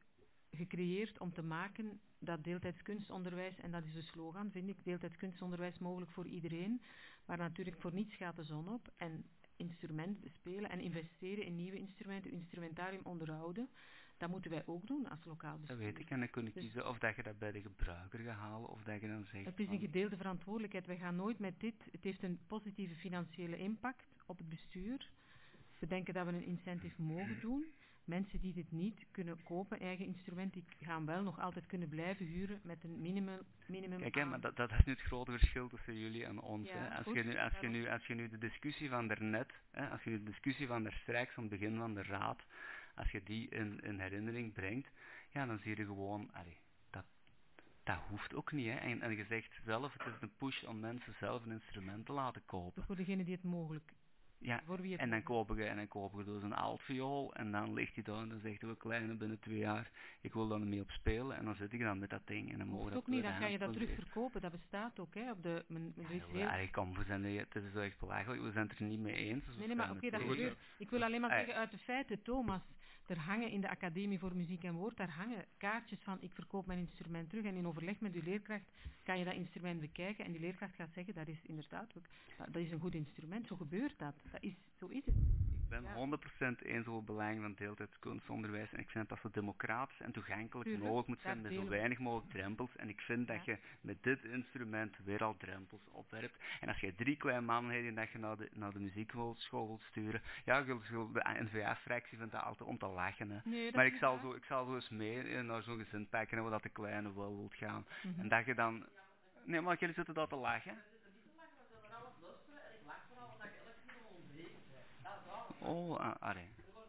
gecreëerd om te maken dat deeltijds kunstonderwijs, en dat is de slogan, vind ik, deeltijds kunstonderwijs mogelijk voor iedereen, maar natuurlijk voor niets gaat de zon op. En instrumenten spelen en investeren in nieuwe instrumenten, instrumentarium onderhouden, dat moeten wij ook doen als lokaal bestuur. Dat weet ik, en dan kun je Dus kiezen of dat je dat bij de gebruiker gaat halen, of dat je dan zegt... het is van- een gedeelde verantwoordelijkheid. Wij gaan nooit met dit, het heeft een positieve financiële impact op het bestuur. We denken dat we een incentive mogen doen. Mensen die dit niet kunnen kopen, eigen instrument, die gaan wel nog altijd kunnen blijven huren met een minimum, minimum Kijk, hè, aan- maar dat, dat is nu het grote verschil tussen jullie en ons. Ja, hè. Als, goed, je nu, als, je daarom. nu, als je nu de discussie van daarnet, hè, als je nu de discussie van daarstraks aan het begin van de raad, als je die in, in herinnering brengt, ja, dan zie je gewoon, allee, dat, dat hoeft ook niet. Hè. En, en je zegt zelf, het is een push om mensen zelf een instrument te laten kopen. voor degene die het mogelijk, Ja, voor wie het en dan mogelijk kopen je, en dan kopen je dus een altviool, en dan ligt hij daar, en dan zegt de kleine binnen twee jaar, ik wil daar mee op spelen, en dan zit ik dan met dat ding, en dan mogen hoeft dat ook niet, dan tweede ga je dat hand terug spelen. verkopen, dat bestaat ook. Hè, op de, men, men, er is heel- Ja, ik kom, we zijn, het is echt belachelijk, we zijn het er niet mee eens. Dus we Nee, nee, maar staan oké, het dat tegen. gebeurt. Ik wil alleen maar Ah, zeggen uit de feiten, Thomas, er hangen in de Academie voor Muziek en Woord, daar hangen kaartjes van ik verkoop mijn instrument terug en in overleg met uw leerkracht kan je dat instrument bekijken en die leerkracht gaat zeggen dat is inderdaad, ook- dat is een goed instrument, zo gebeurt dat. dat is, zo is het. Ik ben Ja. honderd procent eens over het belang van deeltijds kunstonderwijs en ik vind dat zo democratisch en toegankelijk Tuurlijk, mogelijk moet zijn daar met zo delen we. weinig mogelijk drempels. En ik vind dat Ja. je met dit instrument weer al drempels opwerpt. En als je drie kleine mannen hebt en dat je naar de, naar de muziekschool wilt sturen, ja, je wilt- de N V A-fractie vindt dat altijd om te lachen. Hè. Nee, dat Maar is ik niet zal, waar. zo, ik zal zo eens mee eh, naar zo'n gezin pakken en waar dat de kleine wel wilt gaan. Mhm. En dat je dan... Nee, maar jullie zitten daar te lachen. Oh, ah, allee.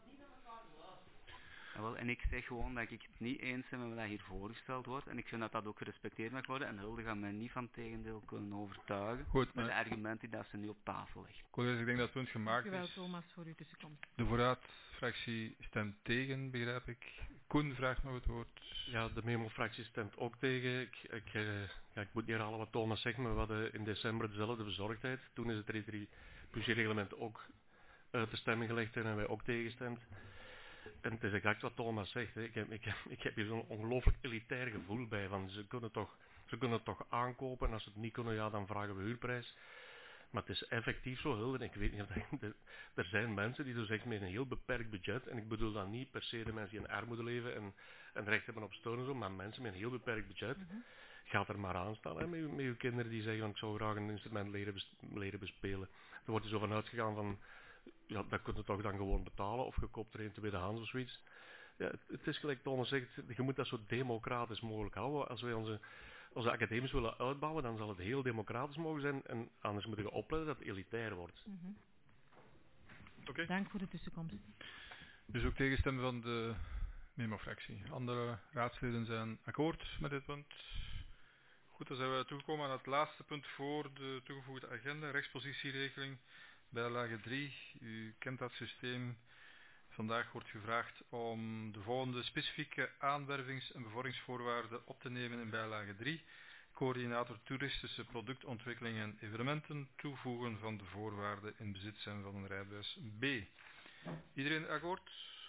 Ja, wel, en ik zeg gewoon dat ik het niet eens ben met wat hier voorgesteld wordt. En ik vind dat dat ook gerespecteerd mag worden. En Hulde gaat mij niet van het tegendeel kunnen overtuigen. Goed, Met de maar argumenten die dat ze nu op tafel legt. collega's, ik denk dat het punt gemaakt Dankjewel is. Thomas voor uw tussenkomst. De voorraadfractie stemt tegen, begrijp ik. Koen vraagt nog het woord. Ja, de Memo-fractie stemt ook tegen. Ik, ik, eh, ja, ik moet niet herhalen wat Thomas zegt, maar we hadden in december dezelfde bezorgdheid. Toen is het R drie budgetreglement ook uit de stemming gelegd en hebben wij ook tegengestemd. En het is exact wat Thomas zegt. Hè. Ik, heb, ik, heb, ik heb hier zo'n ongelooflijk elitair gevoel bij. Van ze, kunnen toch, ze kunnen het toch aankopen en als ze het niet kunnen, ja, dan vragen we huurprijs. Maar het is effectief zo, Hilde. Ik weet niet of dat, de, er zijn mensen die dus echt met een heel beperkt budget, en ik bedoel dan niet per se de mensen die in armoede leven en, en recht hebben op steun en zo, maar mensen met een heel beperkt budget. Mhm. Gaat er maar aan staan hè, met, uw, met uw kinderen die zeggen van ik zou graag een instrument leren, bes, leren bespelen. Er wordt er zo van uitgegaan van ja, dat kun je toch dan gewoon betalen of je koopt er een tweedehands of zoiets. Ja, het, het is gelijk Thomas zegt, je moet dat zo democratisch mogelijk houden. Als wij onze, onze academies willen uitbouwen, dan zal het heel democratisch mogen zijn en anders moeten we opletten dat het elitair wordt. Mhm. Oké. Dank voor de tussenkomst. Dus ook tegenstemmen van de Memo-fractie. Andere raadsleden zijn akkoord met dit punt. Goed, dan zijn we toegekomen aan het laatste punt voor de toegevoegde agenda. Rechtspositieregeling, bijlage drie. U kent dat systeem. Vandaag wordt gevraagd om de volgende specifieke aanwervings- en bevorderingsvoorwaarden op te nemen in bijlage drie. Coördinator toeristische productontwikkeling en evenementen. Toevoegen van de voorwaarden in bezit zijn van een rijbewijs B. Iedereen akkoord?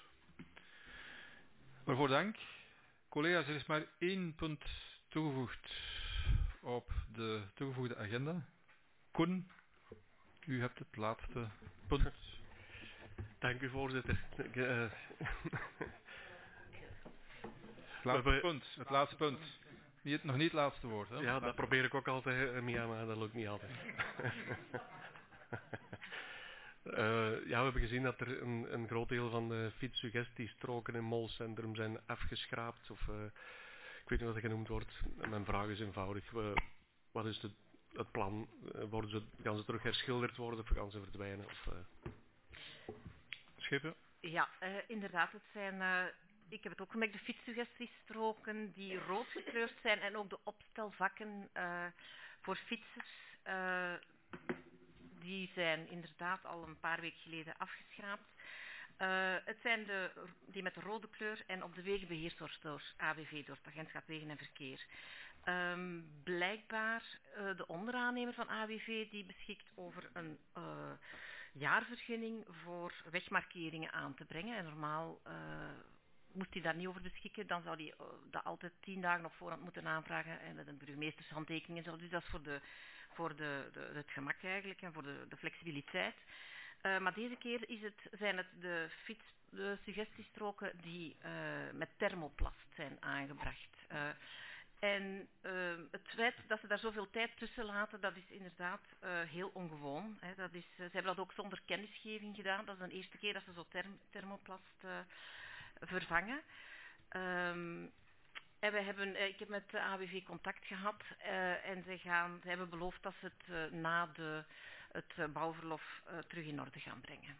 Waarvoor dank. Collega's, er is maar één punt toegevoegd op de toegevoegde agenda. Koen, u hebt het laatste punt. Dank u voorzitter. Ik, uh, Het laatste hebben- punt. Het laatste punt. Niet, nog niet het laatste woord. Hè? ja, dat probeer ik ook altijd, uh, Mia, maar dat lukt niet altijd. Uh, ja, we hebben gezien dat er een, een groot deel van de fietssuggestiestroken in Molcentrum zijn afgeschraapt. Of, uh, ik weet niet wat het genoemd wordt. En mijn vraag is eenvoudig. Uh, wat is de, het plan? Uh, worden ze, gaan ze terug herschilderd worden of gaan ze verdwijnen? Of, uh... Schepen? Ja, uh, inderdaad. Het zijn, uh, ik heb het ook gemerkt, de fietssuggestiestroken die rood gekleurd zijn en ook de opstelvakken uh, voor fietsers. Uh, die zijn inderdaad al een paar weken geleden afgeschraapt. Uh, het zijn de, die met de rode kleur en op de wegen beheerd wordt door A W V, door het Agentschap Wegen en Verkeer. Um, blijkbaar uh, de onderaannemer van A W V die beschikt over een uh, jaarvergunning voor wegmarkeringen aan te brengen. En normaal uh, moest hij daar niet over beschikken, dan zou hij uh, dat altijd tien dagen op voorhand moeten aanvragen en met een burgemeestershandtekening en zo. Dus dat is voor, de, voor de, de, het gemak eigenlijk en voor de, de flexibiliteit. Uh, maar deze keer is het, zijn het de, fiets, de suggestiestroken die uh, met thermoplast zijn aangebracht. Uh, En uh, het feit dat ze daar zoveel tijd tussen laten, dat is inderdaad uh, heel ongewoon. Hè. Dat is, uh, ze hebben dat ook zonder kennisgeving gedaan. Dat is de eerste keer dat ze zo therm thermoplast uh, vervangen. Um, en we hebben, uh, ik heb met de A W V contact gehad uh, en ze, gaan, ze hebben beloofd dat ze het uh, na de, het uh, bouwverlof uh, terug in orde gaan brengen.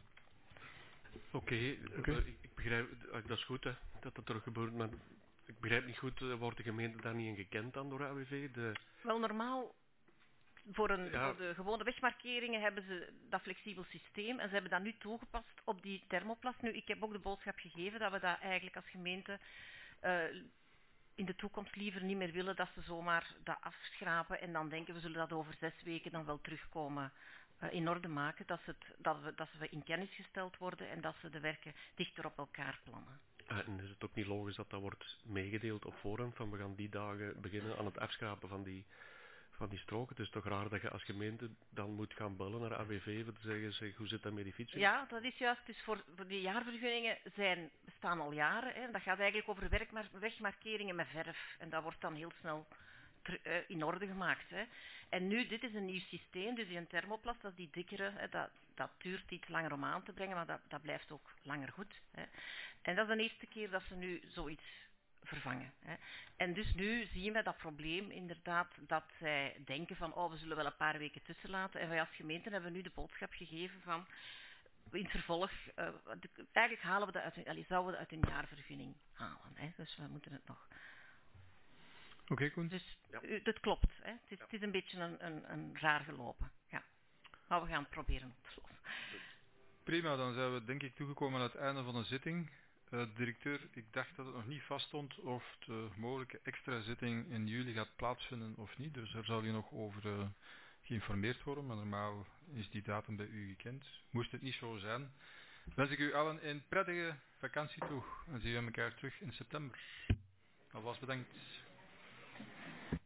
Oké, okay, okay. ik, ik begrijp, dat is goed hè, dat dat er gebeurt, maar ik begrijp niet goed, wordt de gemeente daar niet in gekend dan door A W V? De... Wel, normaal, voor, een, ja. voor de gewone wegmarkeringen hebben ze dat flexibel systeem en ze hebben dat nu toegepast op die thermoplast. Nu, ik heb ook de boodschap gegeven dat we dat eigenlijk als gemeente uh, in de toekomst liever niet meer willen, dat ze zomaar dat afschrapen en dan denken we zullen dat over zes weken dan wel terugkomen. Uh, in orde maken, dat, het, dat, we, dat we in kennis gesteld worden en dat ze de werken dichter op elkaar plannen. Uh, en is het ook niet logisch dat dat wordt meegedeeld op voorhand, van we gaan die dagen beginnen aan het afschrapen van die, van die stroken? Het is toch raar dat je als gemeente dan moet gaan bellen naar A W V voor te zeggen, zeg, hoe zit dat met die fietsen? Ja, dat is juist. Dus voor, voor die jaarvergunningen zijn, bestaan al jaren. Hè. Dat gaat eigenlijk over werkmar wegmarkeringen met verf. En dat wordt dan heel snel in orde gemaakt. Hè. En nu, dit is een nieuw systeem, dus die thermoplast, dat is die dikkere, hè, dat, dat duurt iets langer om aan te brengen, maar dat, dat blijft ook langer goed. Hè. En dat is de eerste keer dat ze nu zoiets vervangen. Hè. En dus nu zien we dat probleem inderdaad, dat zij denken van, oh, we zullen wel een paar weken tussen laten. En wij als gemeente hebben nu de boodschap gegeven van, in het vervolg, uh, de, eigenlijk halen we dat uit hun, allee, zouden we dat uit hun jaarvergunning halen. Hè. Dus we moeten het nog... Oké, okay, Koen. Dus ja. u, dat klopt. Hè. Het, is, Ja. het is een beetje een, een, een raar gelopen. Ja. Maar we gaan het proberen op te lossen. Prima, dan zijn we denk ik toegekomen aan het einde van de zitting. Uh, directeur, ik dacht dat het nog niet vaststond of de mogelijke extra zitting in juli gaat plaatsvinden of niet. Dus daar zal u nog over uh, geïnformeerd worden. Maar normaal is die datum bij u gekend. Moest het niet zo zijn, wens ik u allen een prettige vakantie toe. En zien we elkaar terug in september. Alvast bedankt.